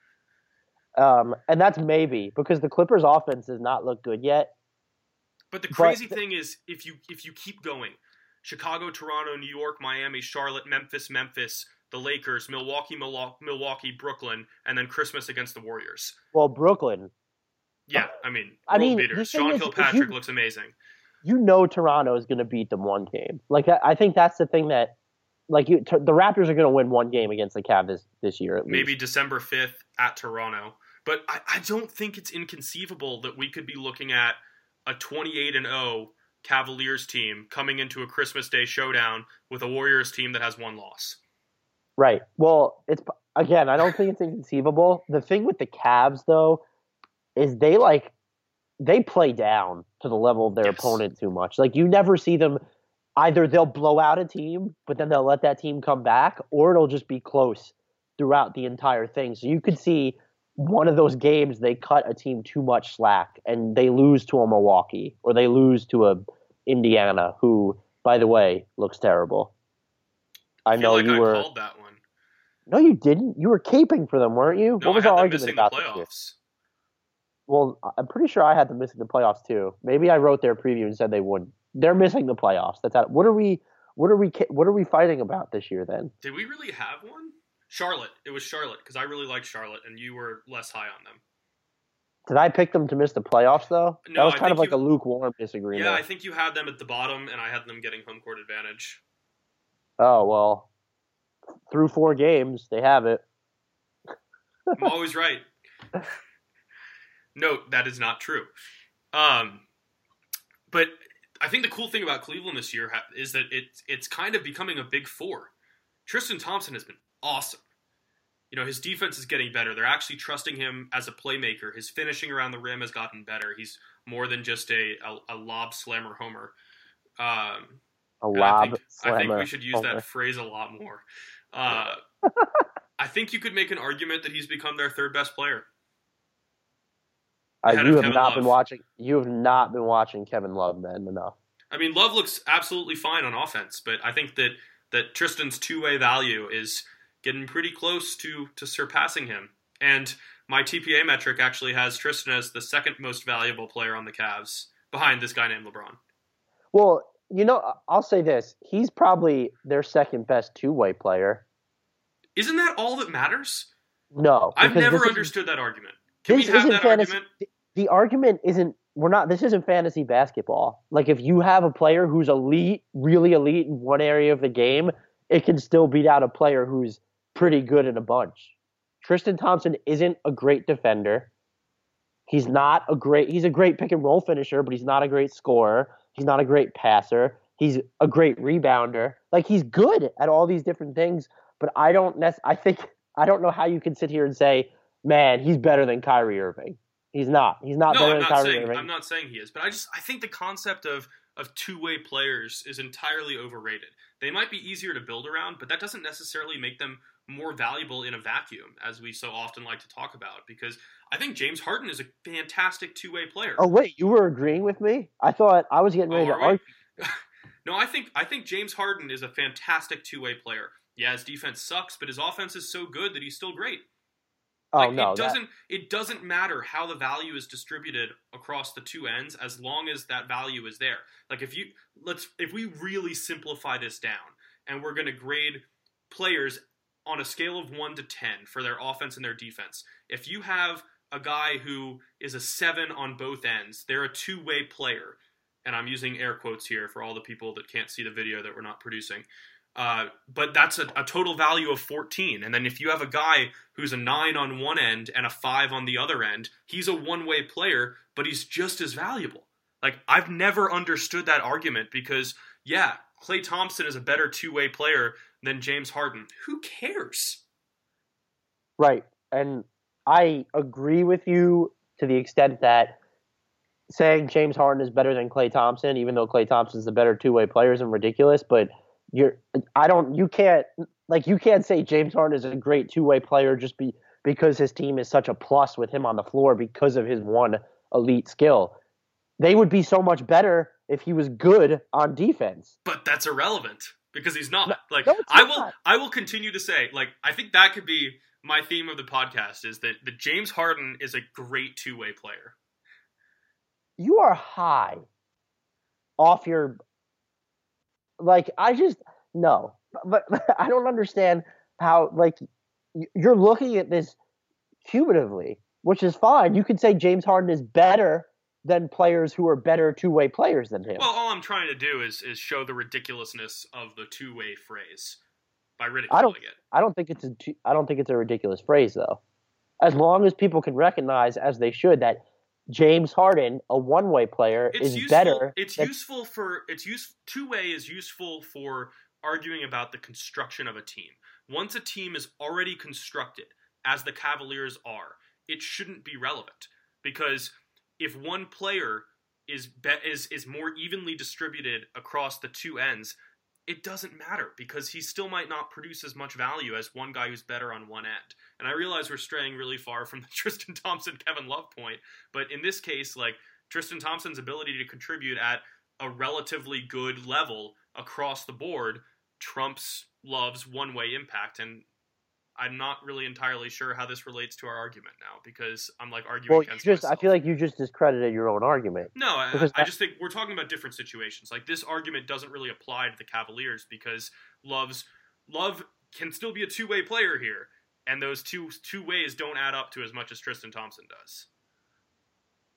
And that's maybe because the Clippers offense does not look good yet. But the crazy thing is, if you keep going, Chicago, Toronto, New York, Miami, Charlotte, Memphis, the Lakers, Milwaukee, Brooklyn, and then Christmas against the Warriors. Well, Brooklyn. Yeah, world beaters. Sean Kilpatrick looks amazing. You know Toronto is going to beat them one game. Like, I think that's the thing that, like, the Raptors are going to win one game against the Cavs this year at least. Maybe December 5th at Toronto. But I don't think it's inconceivable that we could be looking at a 28-0 Cavaliers team coming into a Christmas Day showdown with a Warriors team that has 1 loss. Right. Well, I don't think it's inconceivable. The thing with the Cavs, though, is they play down to the level of their opponent too much. Like, you never see them, either they'll blow out a team, but then they'll let that team come back, or it'll just be close throughout the entire thing. So you could see one of those games they cut a team too much slack and they lose to a Milwaukee or they lose to a Indiana, who, by the way, looks terrible. I know you were called that one. No, you didn't. You were caping for them, weren't you? No, what was our argument about the playoffs? Well, I'm pretty sure I had them missing the playoffs too. Maybe I wrote their preview and said they wouldn't. They're missing the playoffs. That's how, what are we fighting about this year then? Did we really have one? Charlotte. It was Charlotte because I really liked Charlotte and you were less high on them. Did I pick them to miss the playoffs, though? No, That was I kind of think like a lukewarm disagreement. yeah, I think you had them at the bottom, and I had them getting home court advantage. Oh, well, through 4 games, they have it. I'm always right. Note, that is not true. But I think the cool thing about Cleveland this year is that it's kind of becoming a big four. Tristan Thompson has been awesome. You know, his defense is getting better. They're actually trusting him as a playmaker. His finishing around the rim has gotten better. He's more than just a lob slammer homer. A lob slammer. I think we should use that phrase a lot more. I think you could make an argument that he's become their third best player. You have not been watching. You have not been watching Kevin Love, then, enough. I mean, Love looks absolutely fine on offense, but I think that Tristan's two-way value is getting pretty close to surpassing him. And my TPA metric actually has Tristan as the second most valuable player on the Cavs, behind this guy named LeBron. Well, you know, I'll say this: he's probably their second best two-way player. Isn't that all that matters? No, I've never understood that argument. Can we have that argument? The argument isn't. This isn't fantasy basketball. Like, if you have a player who's elite, really elite in one area of the game, it can still beat out a player who's pretty good in a bunch. Tristan Thompson isn't a great defender. He's a great pick and roll finisher, but he's not a great scorer. He's not a great passer. He's a great rebounder. Like, he's good at all these different things, but I don't know how you can sit here and say, man, he's better than Kyrie Irving. He's not. He's not better than Kyrie Irving. I'm not saying he is, but I think the concept of two-way players is entirely overrated. They might be easier to build around, but that doesn't necessarily make them more valuable in a vacuum, as we so often like to talk about, because I think James Harden is a fantastic two-way player. Oh, wait, you were agreeing with me? I thought I was getting ready to argue. No, I think James Harden is a fantastic two-way player. Yeah, his defense sucks, but his offense is so good that he's still great. It doesn't matter how the value is distributed across the two ends, as long as that value is there. Like, if we really simplify this down, and we're going to grade players on a scale of 1 to 10 for their offense and their defense. If you have a guy who is a 7 on both ends, they're a two-way player. And I'm using air quotes here for all the people that can't see the video that we're not producing. But that's a total value of 14. And then if you have a guy who's a 9 on one end and a 5 on the other end, he's a one-way player, but he's just as valuable. Like, I've never understood that argument because, yeah, Klay Thompson is a better two-way player than James Harden. Who cares? Right. And I agree with you to the extent that saying James Harden is better than Klay Thompson, even though Klay Thompson is the better two-way player, isn't ridiculous, but you can't say James Harden is a great two-way player just because his team is such a plus with him on the floor because of his one elite skill. They would be so much better if he was good on defense. But that's irrelevant because he's not. No, I will continue to say, like, I think that could be my theme of the podcast, is that James Harden is a great two-way player. You are high off your. Like, no, but I don't understand how, like, you're looking at this cumulatively, which is fine. You could say James Harden is better than players who are better two-way players than him. Well, all I'm trying to do is show the ridiculousness of the two-way phrase by ridiculing it. I don't think it's a ridiculous phrase, though. As long as people can recognize, as they should, that James Harden, a one-way player, is better. Two-way is useful for arguing about the construction of a team. Once a team is already constructed, as the Cavaliers are, it shouldn't be relevant, because if one player is more evenly distributed across the two ends, it doesn't matter, because he still might not produce as much value as one guy who's better on one end. And I realize we're straying really far from the Tristan Thompson, Kevin Love point, but in this case, like, Tristan Thompson's ability to contribute at a relatively good level across the board trumps Love's one-way impact, and I'm not really entirely sure how this relates to our argument now, because I'm like arguing against myself. I feel like you just discredited your own argument. No, I just think we're talking about different situations. Like, this argument doesn't really apply to the Cavaliers because Love can still be a two-way player here, and those two ways don't add up to as much as Tristan Thompson does.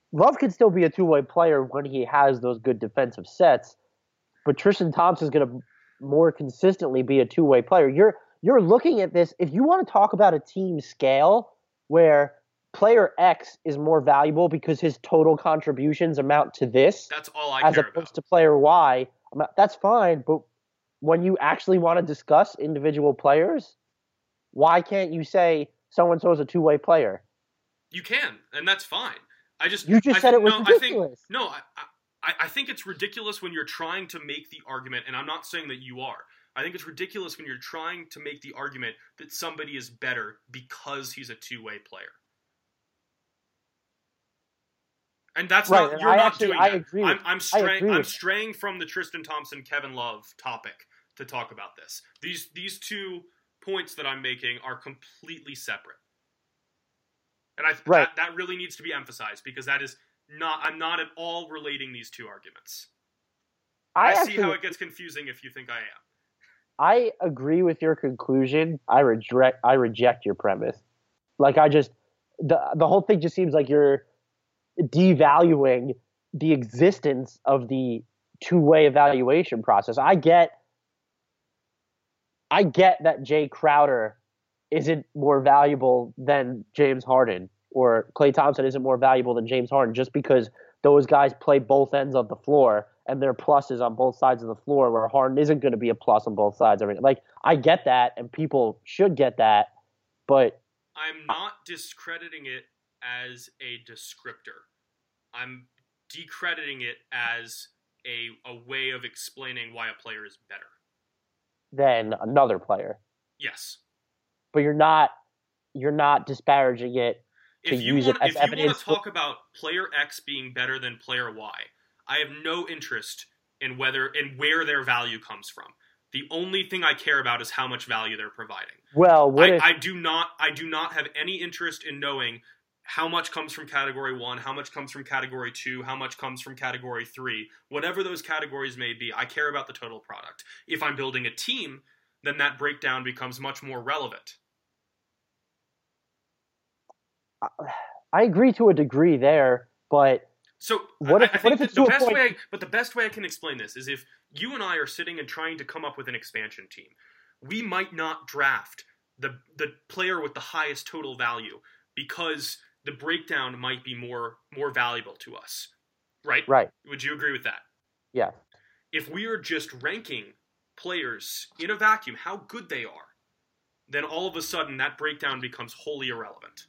Love can still be a two-way player when he has those good defensive sets, but Tristan Thompson is going to more consistently be a two-way player. You're looking at this, if you want to talk about a team scale where player X is more valuable because his total contributions amount to this, That's all I as care opposed about. to player Y, that's fine. But when you actually want to discuss individual players, why can't you say so and so is a two-way player? You can, and that's fine. You just said it was I think ridiculous. no, I think it's ridiculous when you're trying to make the argument, and I'm not saying that you are. I think it's ridiculous when you're trying to make the argument that somebody is better because he's a two-way player. And that's Right, not and you're I not actually- doing I that. agree with- I'm I agree straying I'm with that. straying from the Tristan Thompson Kevin Love topic to talk about this. These 2 points that I'm making are completely separate. And Right. that really needs to be emphasized because that is not I'm not at all relating these 2 arguments. I see how it gets confusing if you think I am. I agree with your conclusion. I reject your premise. Like the whole thing just seems like you're devaluing the existence of the two-way evaluation process. I get that Jay Crowder isn't more valuable than James Harden, or Klay Thompson isn't more valuable than James Harden just because those guys play both ends of the floor and they're pluses on both sides of the floor, where Harden isn't going to be a plus on both sides. Like, I get that, and people should get that, but I'm not discrediting it as a descriptor. I'm decrediting it as a way of explaining why a player is better. Than another player. Yes. But you're not disparaging it to use it as evidence. If you want to talk about player X being better than player Y, I have no interest in where their value comes from. The only thing I care about is how much value they're providing. Well, I do not have any interest in knowing how much comes from category 1, how much comes from category 2, how much comes from category 3. Whatever those categories may be, I care about the total product. If I'm building a team, then that breakdown becomes much more relevant. I agree to a degree there, but so the best way I can explain this is if you and I are sitting and trying to come up with an expansion team, we might not draft the player with the highest total value because the breakdown might be more valuable to us, right? Right. Would you agree with that? Yeah. If we are just ranking players in a vacuum, how good they are, then all of a sudden that breakdown becomes wholly irrelevant.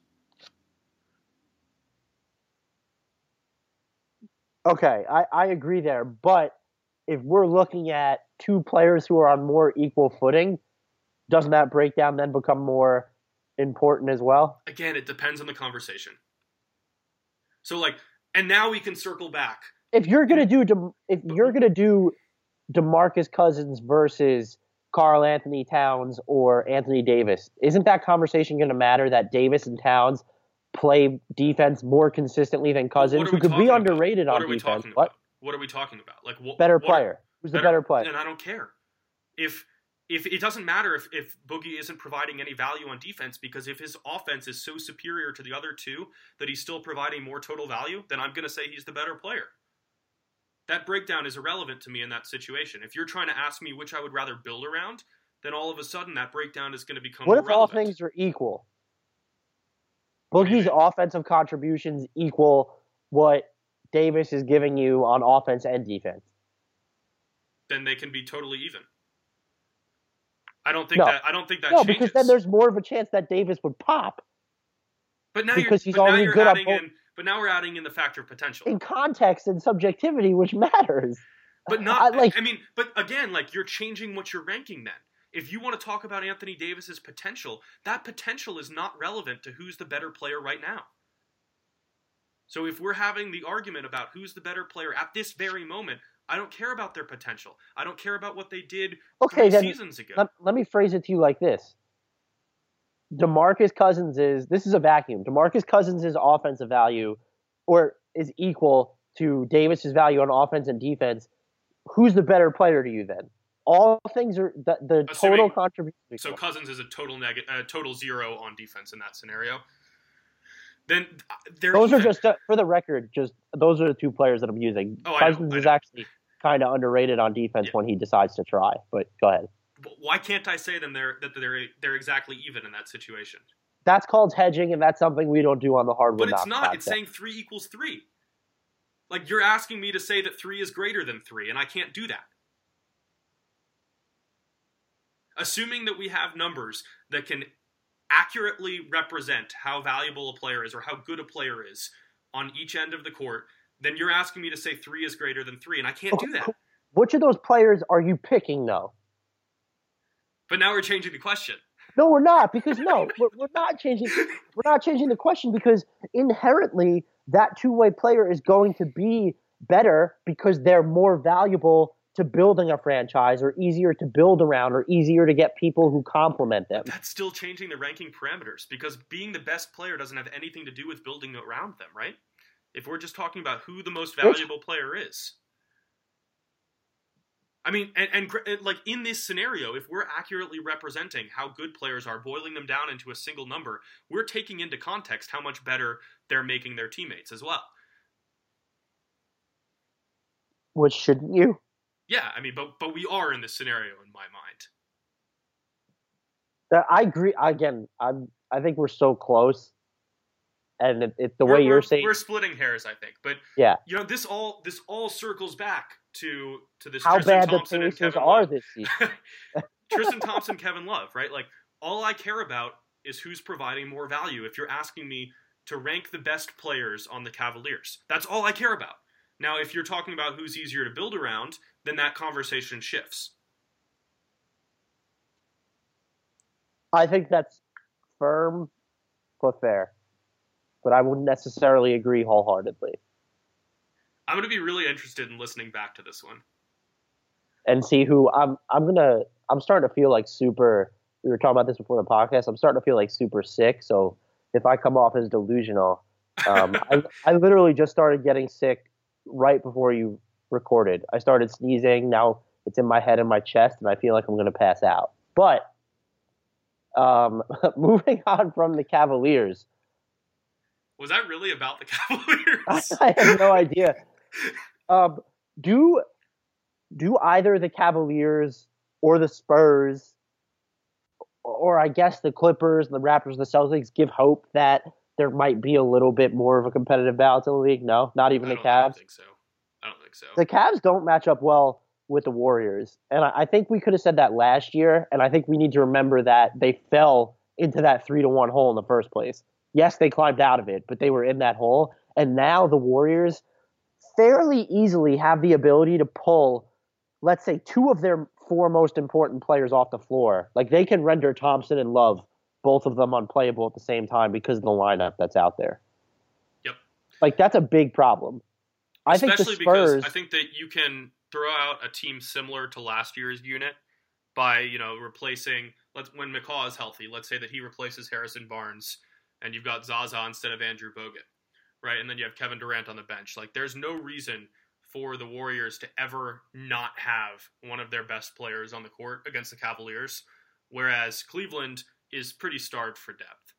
Okay, I agree there, but if we're looking at 2 players who are on more equal footing, doesn't that breakdown then become more important as well? Again, it depends on the conversation. So and now we can circle back. If you're gonna do DeMarcus Cousins versus Karl Anthony Towns or Anthony Davis, isn't that conversation going to matter that Davis and Towns play defense more consistently than Cousins, who could be underrated on defense? What are we talking about? Better player. Who's the better player? And I don't care. If it doesn't matter if Boogie isn't providing any value on defense, because if his offense is so superior to the other 2 that he's still providing more total value, then I'm going to say he's the better player. That breakdown is irrelevant to me in that situation. If you're trying to ask me which I would rather build around, then all of a sudden that breakdown is going to become irrelevant. What if all things are equal? Boogie's offensive contributions equal what Davis is giving you on offense and defense. Then they can be totally even. I don't think that changes. Because then there's more of a chance that Davis would pop. But now But now we're adding in the factor of potential. In context and subjectivity, which matters. But but again, you're changing what you're ranking then. If you want to talk about Anthony Davis's potential, that potential is not relevant to who's the better player right now. So if we're having the argument about who's the better player at this very moment, I don't care about their potential. I don't care about what they did 3 seasons ago. Let me phrase it to you like this. DeMarcus Cousins this is a vacuum. DeMarcus Cousins' offensive value is equal to Davis's value on offense and defense. Who's the better player to you then? All things are the total contribution. So Cousins is a total 0 on defense in that scenario. then those are just for the record. Just those are the two players that I'm using. Cousins is actually kind of underrated on defense when he decides to try. But go ahead. Why can't I say them they're exactly even in that situation? That's called hedging, and that's something we don't do on the Hardwood Knocks. But it's not. Podcast. It's saying 3 equals 3. Like, you're asking me to say that 3 is greater than 3, and I can't do that. Assuming that we have numbers that can accurately represent how valuable a player is or how good a player is on each end of the court, then you're asking me to say 3 is greater than 3, and I can't do that. Which of those players are you picking, though? But now we're changing the question. No, we're not, because we're not changing. We're not changing the question because inherently that two-way player is going to be better because they're more valuable to building a franchise or easier to build around or easier to get people who complement them. But that's still changing the ranking parameters because being the best player doesn't have anything to do with building around them, right? If we're just talking about who the most valuable player is. I mean, and like in this scenario, if we're accurately representing how good players are, boiling them down into a single number, we're taking into context how much better they're making their teammates as well. Which shouldn't you? Yeah, I mean, but we are in this scenario in my mind. I agree. Again, I think we're so close, and it's the way you're saying we're splitting hairs. I think, but yeah, you know, this all circles back to this. How Tristan bad Thompson the Pacers are Love. This season. Tristan Thompson, Kevin Love, right? Like, all I care about is who's providing more value. If you're asking me to rank the best players on the Cavaliers, that's all I care about. Now, if you're talking about who's easier to build around, then that conversation shifts. I think that's firm but fair. But I wouldn't necessarily agree wholeheartedly. I'm going to be really interested in listening back to this one. And see who I'm starting to feel like super, we were talking about this before the podcast, I'm starting to feel like super sick. So if I come off as delusional, I literally just started getting sick right before you recorded. I started sneezing. Now it's in my head and my chest, and I feel like I'm going to pass out. But moving on from the Cavaliers. Was that really about the Cavaliers? I have no idea. Do either the Cavaliers or the Spurs, or I guess the Clippers, the Raptors, the Celtics give hope that there might be a little bit more of a competitive balance in the league? No, not even the Cavs. I don't think so. The Cavs don't match up well with the Warriors, and I think we could have said that last year, and I think we need to remember that they fell into that 3-1 hole in the first place. Yes, they climbed out of it, but they were in that hole, and now the Warriors fairly easily have the ability to pull, let's say, 2 of their 4 most important players off the floor. Like, they can render Thompson and Love, both of them, unplayable at the same time because of the lineup that's out there. Yep. Like, that's a big problem. Especially because I think that you can throw out a team similar to last year's unit by, replacing, when McCaw is healthy, let's say that he replaces Harrison Barnes and you've got Zaza instead of Andrew Bogut, right? And then you have Kevin Durant on the bench. Like, there's no reason for the Warriors to ever not have one of their best players on the court against the Cavaliers, whereas Cleveland is pretty starved for depth.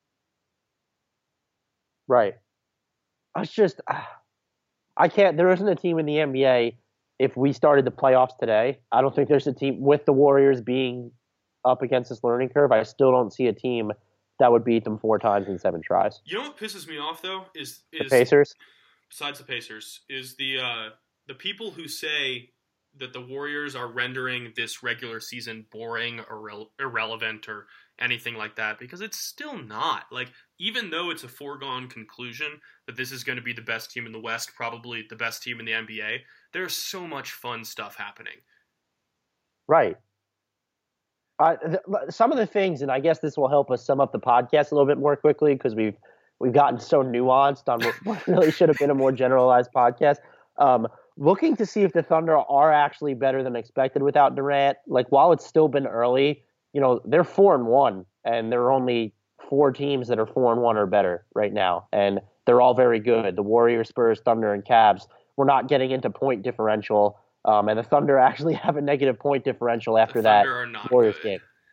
Right. I can't, there isn't a team in the NBA, if we started the playoffs today, I don't think there's a team with the Warriors being up against this learning curve. I still don't see a team that would beat them 4 times in 7 tries. You know what pisses me off, though, is the Pacers? Besides the Pacers, is the people who say that the Warriors are rendering this regular season boring or irrelevant or anything like that, because it's still not. Like, even though it's a foregone conclusion that this is going to be the best team in the West, probably the best team in the NBA, there's so much fun stuff happening. Right. Some of the things, and I guess this will help us sum up the podcast a little bit more quickly because we've gotten so nuanced on what really should have been a more generalized podcast. Looking to see if the Thunder are actually better than expected without Durant. Like, while it's still been early, they're 4-1, and there are only 4 teams that are 4-1 or better right now, and they're all very good. The Warriors, Spurs, Thunder, and Cavs. We're not getting into point differential. And the Thunder actually have a negative point differential after that Warriors game.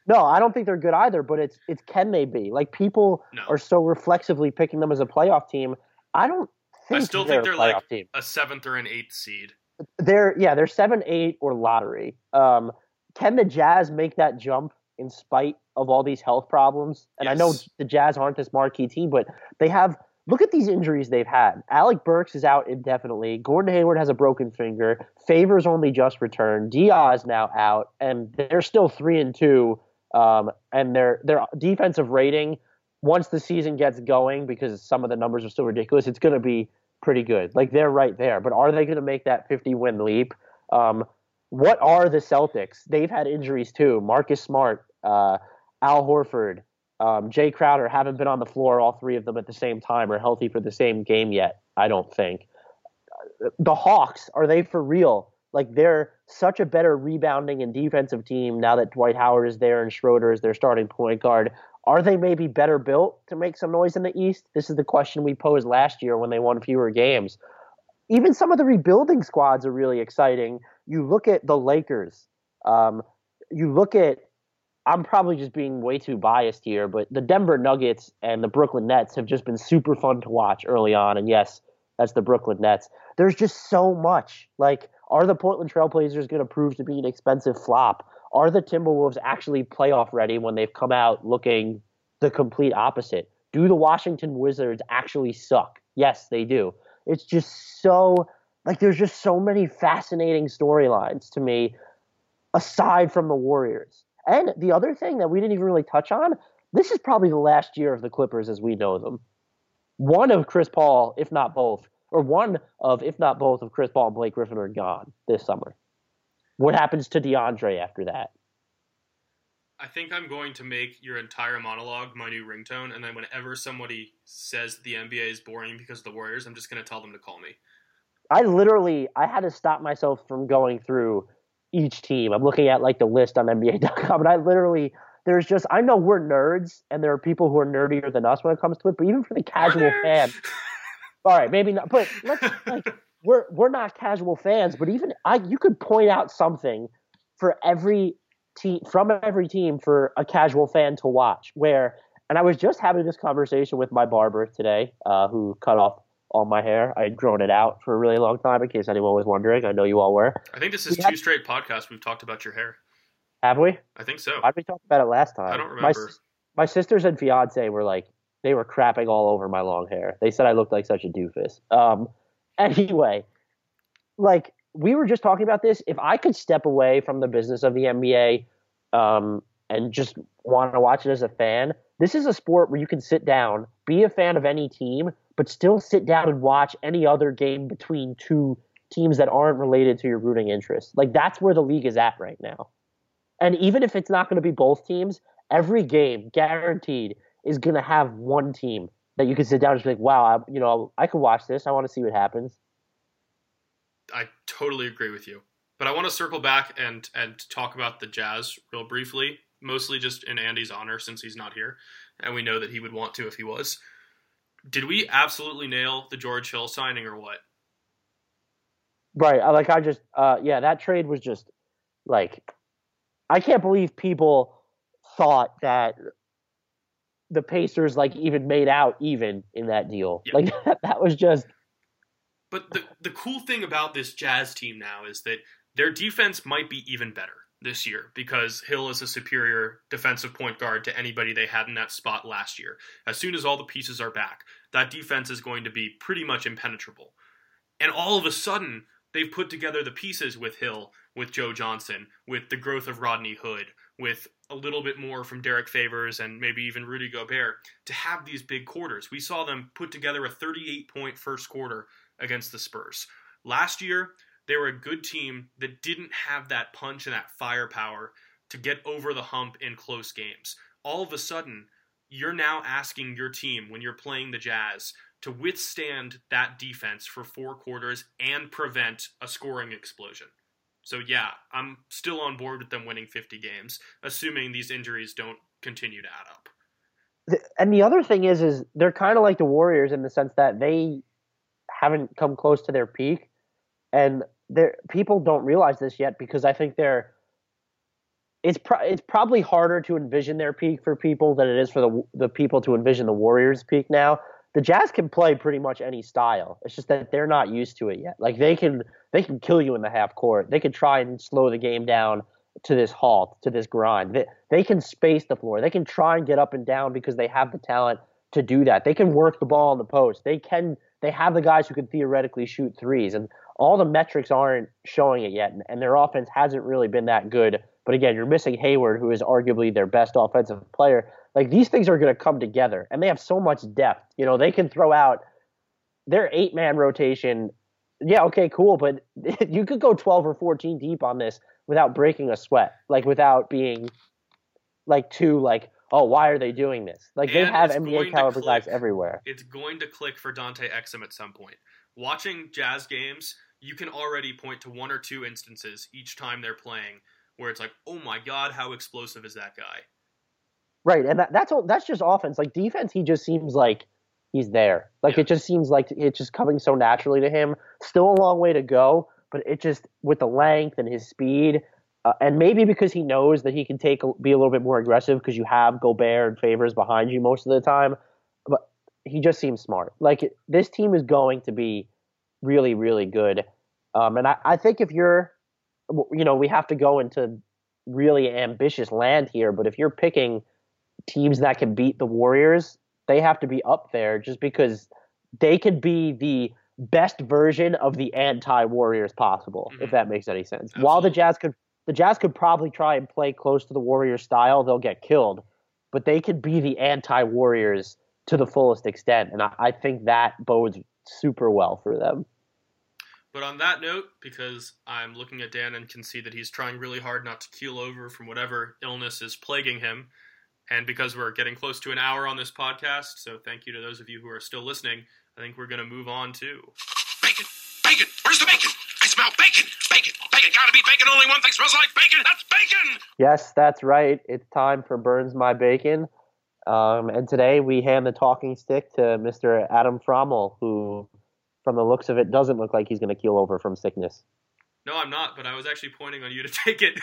No, I don't think they're good either, but it's can they be? Like people No. are so reflexively picking them as a playoff team. I don't I think still they're think they're a like playoff team. a 7th or an 8th seed. They're 7, 8 or lottery. Can the Jazz make that jump in spite of all these health problems? And Yes. I know the Jazz aren't this marquee team, but they have. Look at these injuries they've had. Alec Burks is out indefinitely. Gordon Hayward has a broken finger. Favors only just returned. Diaz now out, and they're still 3-2. And their defensive rating, once the season gets going, because some of the numbers are still ridiculous, it's going to be pretty good. Like they're right there, but are they going to make that 50-win leap? What are the Celtics? They've had injuries too. Marcus Smart, Al Horford, Jay Crowder haven't been on the floor, all three of them at the same time, or healthy for the same game yet, I don't think. The Hawks, are they for real? Like, they're such a better rebounding and defensive team now that Dwight Howard is there and Schroeder is their starting point guard. Are they maybe better built to make some noise in the East? This is the question we posed last year when they won fewer games. Even some of the rebuilding squads are really exciting. You look at the Lakers. You look at, I'm probably just being way too biased here, but the Denver Nuggets and the Brooklyn Nets have just been super fun to watch early on. And yes, that's the Brooklyn Nets. There's just so much. Like, are the Portland Trailblazers going to prove to be an expensive flop? Are the Timberwolves actually playoff ready when they've come out looking the complete opposite? Do the Washington Wizards actually suck? Yes, they do. It's just so, like, there's just so many fascinating storylines to me aside from the Warriors. And the other thing that we didn't even really touch on, this is probably the last year of the Clippers as we know them. One of Chris Paul, if not both, or one of, if not both, of Chris Paul and Blake Griffin are gone this summer. What happens to DeAndre after that? I think I'm going to make your entire monologue my new ringtone, and then whenever somebody says the NBA is boring because of the Warriors, I'm just going to tell them to call me. I had to stop myself from going through each team. I'm looking at like the list on NBA.com, and I know we're nerds, and there are people who are nerdier than us when it comes to it, but even for the casual fan, all right, maybe not, but let's we're not casual fans, but even you could point out something for every team from every team for a casual fan to watch. And I was just having this conversation with my barber today, who cut off all my hair. I had grown it out for a really long time, in case anyone was wondering. I know you all were. I think this is two straight podcasts we've talked about your hair. Have we? I think so. Why did we talk about it last time? I don't remember. My sisters and fiance were like, they were crapping all over my long hair. They said I looked like such a doofus. Anyway, like, we were just talking about this. If I could step away from the business of the NBA and just want to watch it as a fan, this is a sport where you can sit down, be a fan of any team, but still sit down and watch any other game between two teams that aren't related to your rooting interest. Like, that's where the league is at right now. And even if it's not going to be both teams, every game, guaranteed, is going to have one team that you can sit down and just be like, wow, I can watch this. I want to see what happens. I totally agree with you. But I want to circle back and talk about the Jazz real briefly, mostly just in Andy's honor since he's not here, and we know that he would want to if he was. Did we absolutely nail the George Hill signing or what? Right. That trade was just, like, I can't believe people thought that the Pacers, like, even made out even in that deal. Yeah. Like, that was just... But the cool thing about this Jazz team now is that their defense might be even better this year because Hill is a superior defensive point guard to anybody they had in that spot last year. As soon as all the pieces are back, that defense is going to be pretty much impenetrable. And all of a sudden, they've put together the pieces with Hill, with Joe Johnson, with the growth of Rodney Hood, with a little bit more from Derek Favors and maybe even Rudy Gobert to have these big quarters. We saw them put together a 38-point first quarter against the Spurs. Last year, they were a good team that didn't have that punch and that firepower to get over the hump in close games. All of a sudden, you're now asking your team, when you're playing the Jazz, to withstand that defense for 4 quarters and prevent a scoring explosion. So yeah, I'm still on board with them winning 50 games, assuming these injuries don't continue to add up. And the other thing is they're kind of like the Warriors in the sense that they haven't come close to their peak, and people don't realize this yet because I think they're it's probably harder to envision their peak for people than it is for the people to envision the Warriors' peak now. The Jazz can play pretty much any style. It's just that they're not used to it yet. Like they can kill you in the half court. They can try and slow the game down to this halt, to this grind. They can space the floor. They can try and get up and down because they have the talent to do that. They can work the ball on the post. They have the guys who can theoretically shoot threes, and all the metrics aren't showing it yet, and their offense hasn't really been that good. But again, you're missing Hayward, who is arguably their best offensive player. Like, these things are going to come together, and they have so much depth. You know, they can throw out their 8-man rotation. Yeah, okay, cool, but you could go 12 or 14 deep on this without breaking a sweat, like without being like too like, oh, why are they doing this? Like, they have NBA caliber guys everywhere. It's going to click for Dante Exum at some point. Watching Jazz games, you can already point to one or two instances each time they're playing where it's like, oh my God, how explosive is that guy? Right, and that's just offense. Like, defense, he just seems like he's there. Like, yeah. It just seems like it's just coming so naturally to him. Still a long way to go, but it just, with the length and his speed, and maybe because he knows that he can be a little bit more aggressive because you have Gobert and Favors behind you most of the time, but he just seems smart. Like, this team is going to be really, really good. And I think if you're, we have to go into really ambitious land here, but if you're picking teams that can beat the Warriors, they have to be up there just because they could be the best version of the anti-Warriors possible, if that makes any sense. Absolutely. While the Jazz could probably try and play close to the Warriors style, they'll get killed, but they could be the anti-Warriors to the fullest extent, and I think that bodes super well for them. But on that note, because I'm looking at Dan and can see that he's trying really hard not to keel over from whatever illness is plaguing him, and because we're getting close to an hour on this podcast, so thank you to those of you who are still listening, I think we're going to move on to... Bacon! Bacon! Where's the bacon? I smell bacon! Bacon! Bacon! Gotta be bacon! Only one thing smells like bacon! That's bacon! Yes, that's right. It's time for Burns My Bacon. And today we hand the talking stick to Mr. Adam Frommel, who, from the looks of it, doesn't look like he's going to keel over from sickness. No, I'm not, but I was actually pointing on you to take it.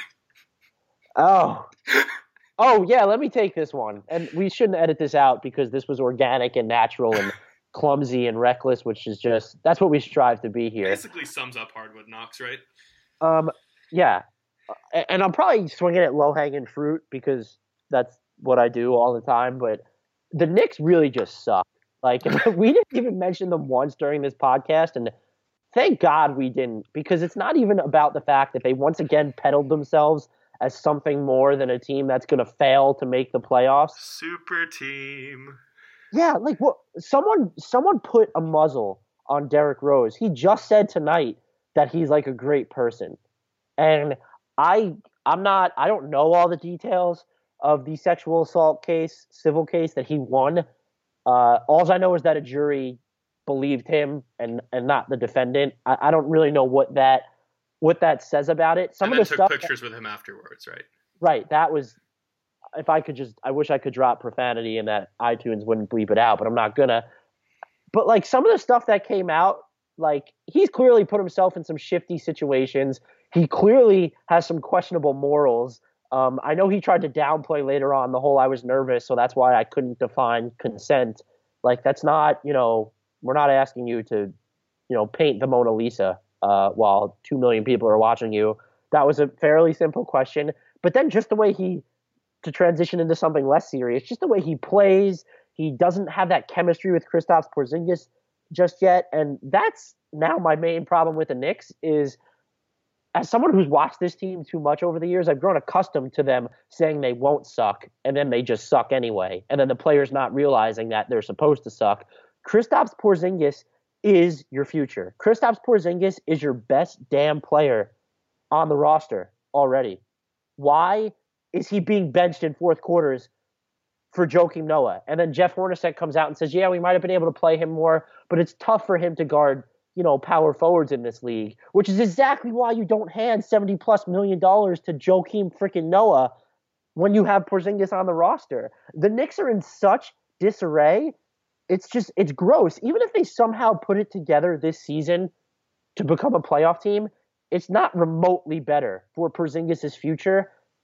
Oh, yeah, let me take this one. And we shouldn't edit this out because this was organic and natural and clumsy and reckless, which is just, that's what we strive to be here. Basically sums up Hardwood Knocks, right? Yeah. And I'm probably swinging at low-hanging fruit because that's what I do all the time. But the Knicks really just suck. Like, we didn't even mention them once during this podcast, and thank God we didn't, because it's not even about the fact that they once again peddled themselves as something more than a team that's going to fail to make the playoffs. Super team. Yeah, like, what? Someone put a muzzle on Derrick Rose. He just said tonight that he's like a great person, and I don't know all the details of the sexual assault civil case that he won. All I know is that a jury believed him and not the defendant. I don't really know what that says about it. Some of the stuff pictures with him afterwards, right? Right. That was, I wish I could drop profanity and that iTunes wouldn't bleep it out, but I'm not gonna. But like, some of the stuff that came out, like, he's clearly put himself in some shifty situations. He clearly has some questionable morals. I know he tried to downplay later on the whole I was nervous, so that's why I couldn't define consent. Like, that's not, we're not asking you to, paint the Mona Lisa while 2 million people are watching you. That was a fairly simple question. But then just the way to transition into something less serious, just the way he plays, he doesn't have that chemistry with Kristaps Porzingis just yet. And that's now my main problem with the Knicks is, as someone who's watched this team too much over the years, I've grown accustomed to them saying they won't suck, and then they just suck anyway. And then the players not realizing that they're supposed to suck. Kristaps Porzingis is your future. Kristaps Porzingis is your best damn player on the roster already. Why is he being benched in fourth quarters for Joakim Noah? And then Jeff Hornacek comes out and says, yeah, we might have been able to play him more, but it's tough for him to guard power forwards in this league, which is exactly why you don't hand $70+ million to Joakim freaking Noah when you have Porzingis on the roster. The Knicks are in such disarray. It's gross. Even if they somehow put it together this season to become a playoff team, it's not remotely better for Porzingis' future.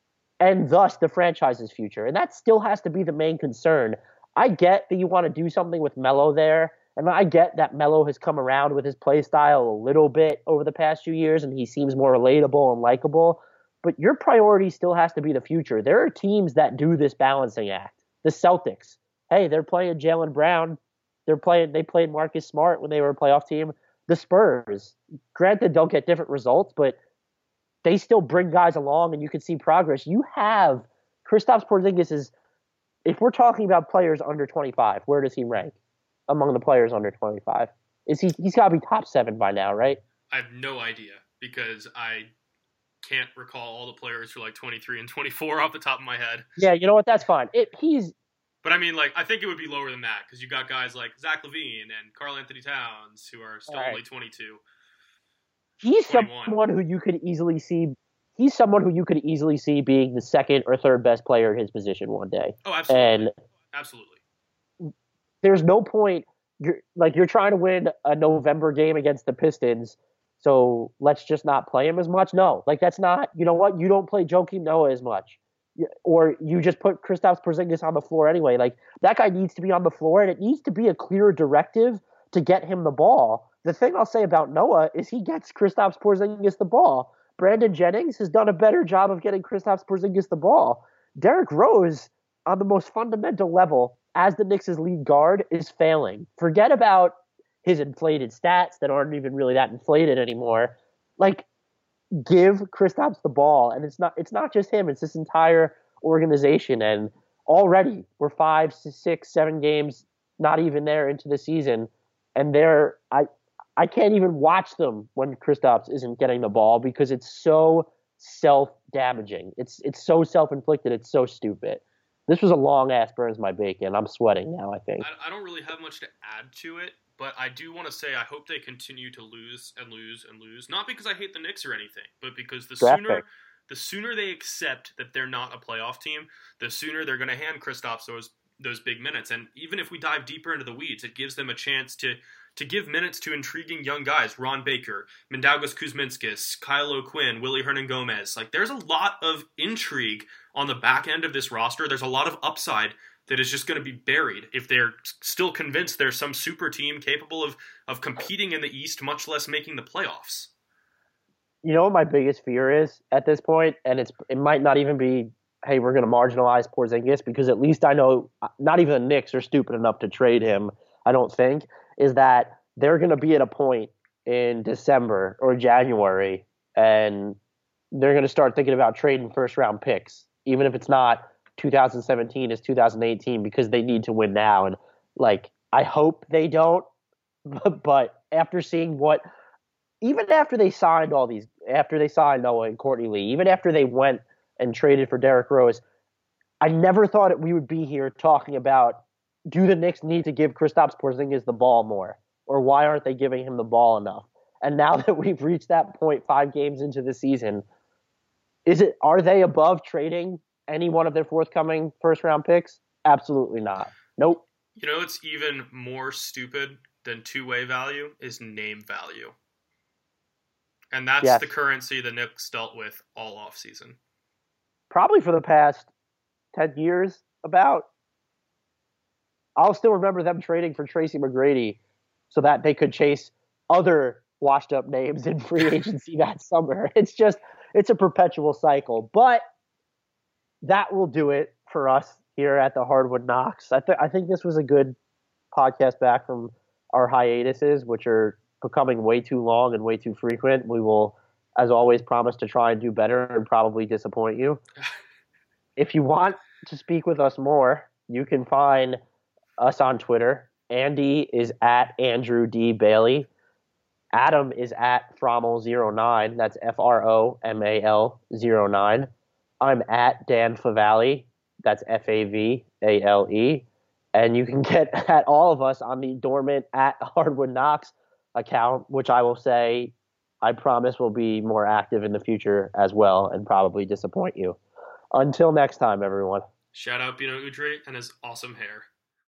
and thus the franchise's future. And that still has to be the main concern. I get that you want to do something with Melo there, and I get that Melo has come around with his play style a little bit over the past few years, and he seems more relatable and likable. But your priority still has to be the future. There are teams that do this balancing act. The Celtics, hey, they're playing Jaylen Brown. They played Marcus Smart when they were a playoff team. The Spurs, granted, don't get different results, but they still bring guys along, and you can see progress. You have Kristaps Porzingis is, if we're talking about players under 25, where does he rank among the players under 25? He's got to be top 7 by now, right? I have no idea because I can't recall all the players who are like 23 and 24 off the top of my head. Yeah, you know what? That's fine. But I mean, like, I think it would be lower than that because you got guys like Zach LaVine and Karl Anthony Towns who are still only 22. He's 21. someone who you could easily see. He's someone who you could easily see being the second or third best player in his position one day. Oh, absolutely. And absolutely. There's no point. You're trying to win a November game against the Pistons, so let's just not play him as much. No, that's not. You know what? You don't play Joakim Noah as much, or you just put Kristaps Porzingis on the floor anyway. That guy needs to be on the floor, and it needs to be a clear directive to get him the ball. The thing I'll say about Noah is he gets Kristaps Porzingis the ball. Brandon Jennings has done a better job of getting Kristaps Porzingis the ball. Derrick Rose, on the most fundamental level, as the Knicks' lead guard, is failing. Forget about his inflated stats that aren't even really that inflated anymore. Give Kristaps the ball, and it's not just him; it's this entire organization. And already we're 5, 6, 7 games not even there into the season, and I can't even watch them when Kristaps isn't getting the ball because it's so self-damaging. It's so self-inflicted. It's so stupid. This was a long ass burns my bacon. I'm sweating now, I think. I don't really have much to add to it, but I do want to say I hope they continue to lose and lose and lose. Not because I hate the Knicks or anything, but because the sooner they accept that they're not a playoff team, the sooner they're going to hand Kristaps those big minutes. And even if we dive deeper into the weeds, it gives them a chance to give minutes to intriguing young guys, Ron Baker, Mindaugas Kuzminskis, Kyle O'Quinn, Willie Hernan-Gomez. There's a lot of intrigue on the back end of this roster. There's a lot of upside that is just going to be buried if they're still convinced there's some super team capable of competing in the East, much less making the playoffs. You know what my biggest fear is at this point? And it might not even be, hey, we're going to marginalize Porzingis, because at least I know not even the Knicks are stupid enough to trade him, I don't think, is that they're going to be at a point in December or January and they're going to start thinking about trading first-round picks, even if it's not 2017, it's 2018, because they need to win now. And, I hope they don't, but after seeing even after they signed after they signed Noah and Courtney Lee, even after they went and traded for Derrick Rose, I never thought we would be here talking about, do the Knicks need to give Kristaps Porzingis the ball more? Or why aren't they giving him the ball enough? And now that we've reached that point 5 games into the season, are they above trading any one of their forthcoming first-round picks? Absolutely not. Nope. You know what's even more stupid than two-way value is name value. And that's the currency the Knicks dealt with all offseason. Probably for the past 10 years, about. I'll still remember them trading for Tracy McGrady so that they could chase other washed-up names in free agency that summer. It's a perpetual cycle. But that will do it for us here at the Hardwood Knocks. I think this was a good podcast back from our hiatuses, which are becoming way too long and way too frequent. We will, as always, promise to try and do better and probably disappoint you. If you want to speak with us more, you can find us on Twitter. Andy is at Andrew D. Bailey. Adam is at Frommel09. That's Fromal 09. I'm at Dan Favale. That's Favale. And you can get at all of us on the dormant at Hardwood Knocks account, which I will say, I promise will be more active in the future as well and probably disappoint you. Until next time, everyone. Shout out Bino Udrih and his awesome hair.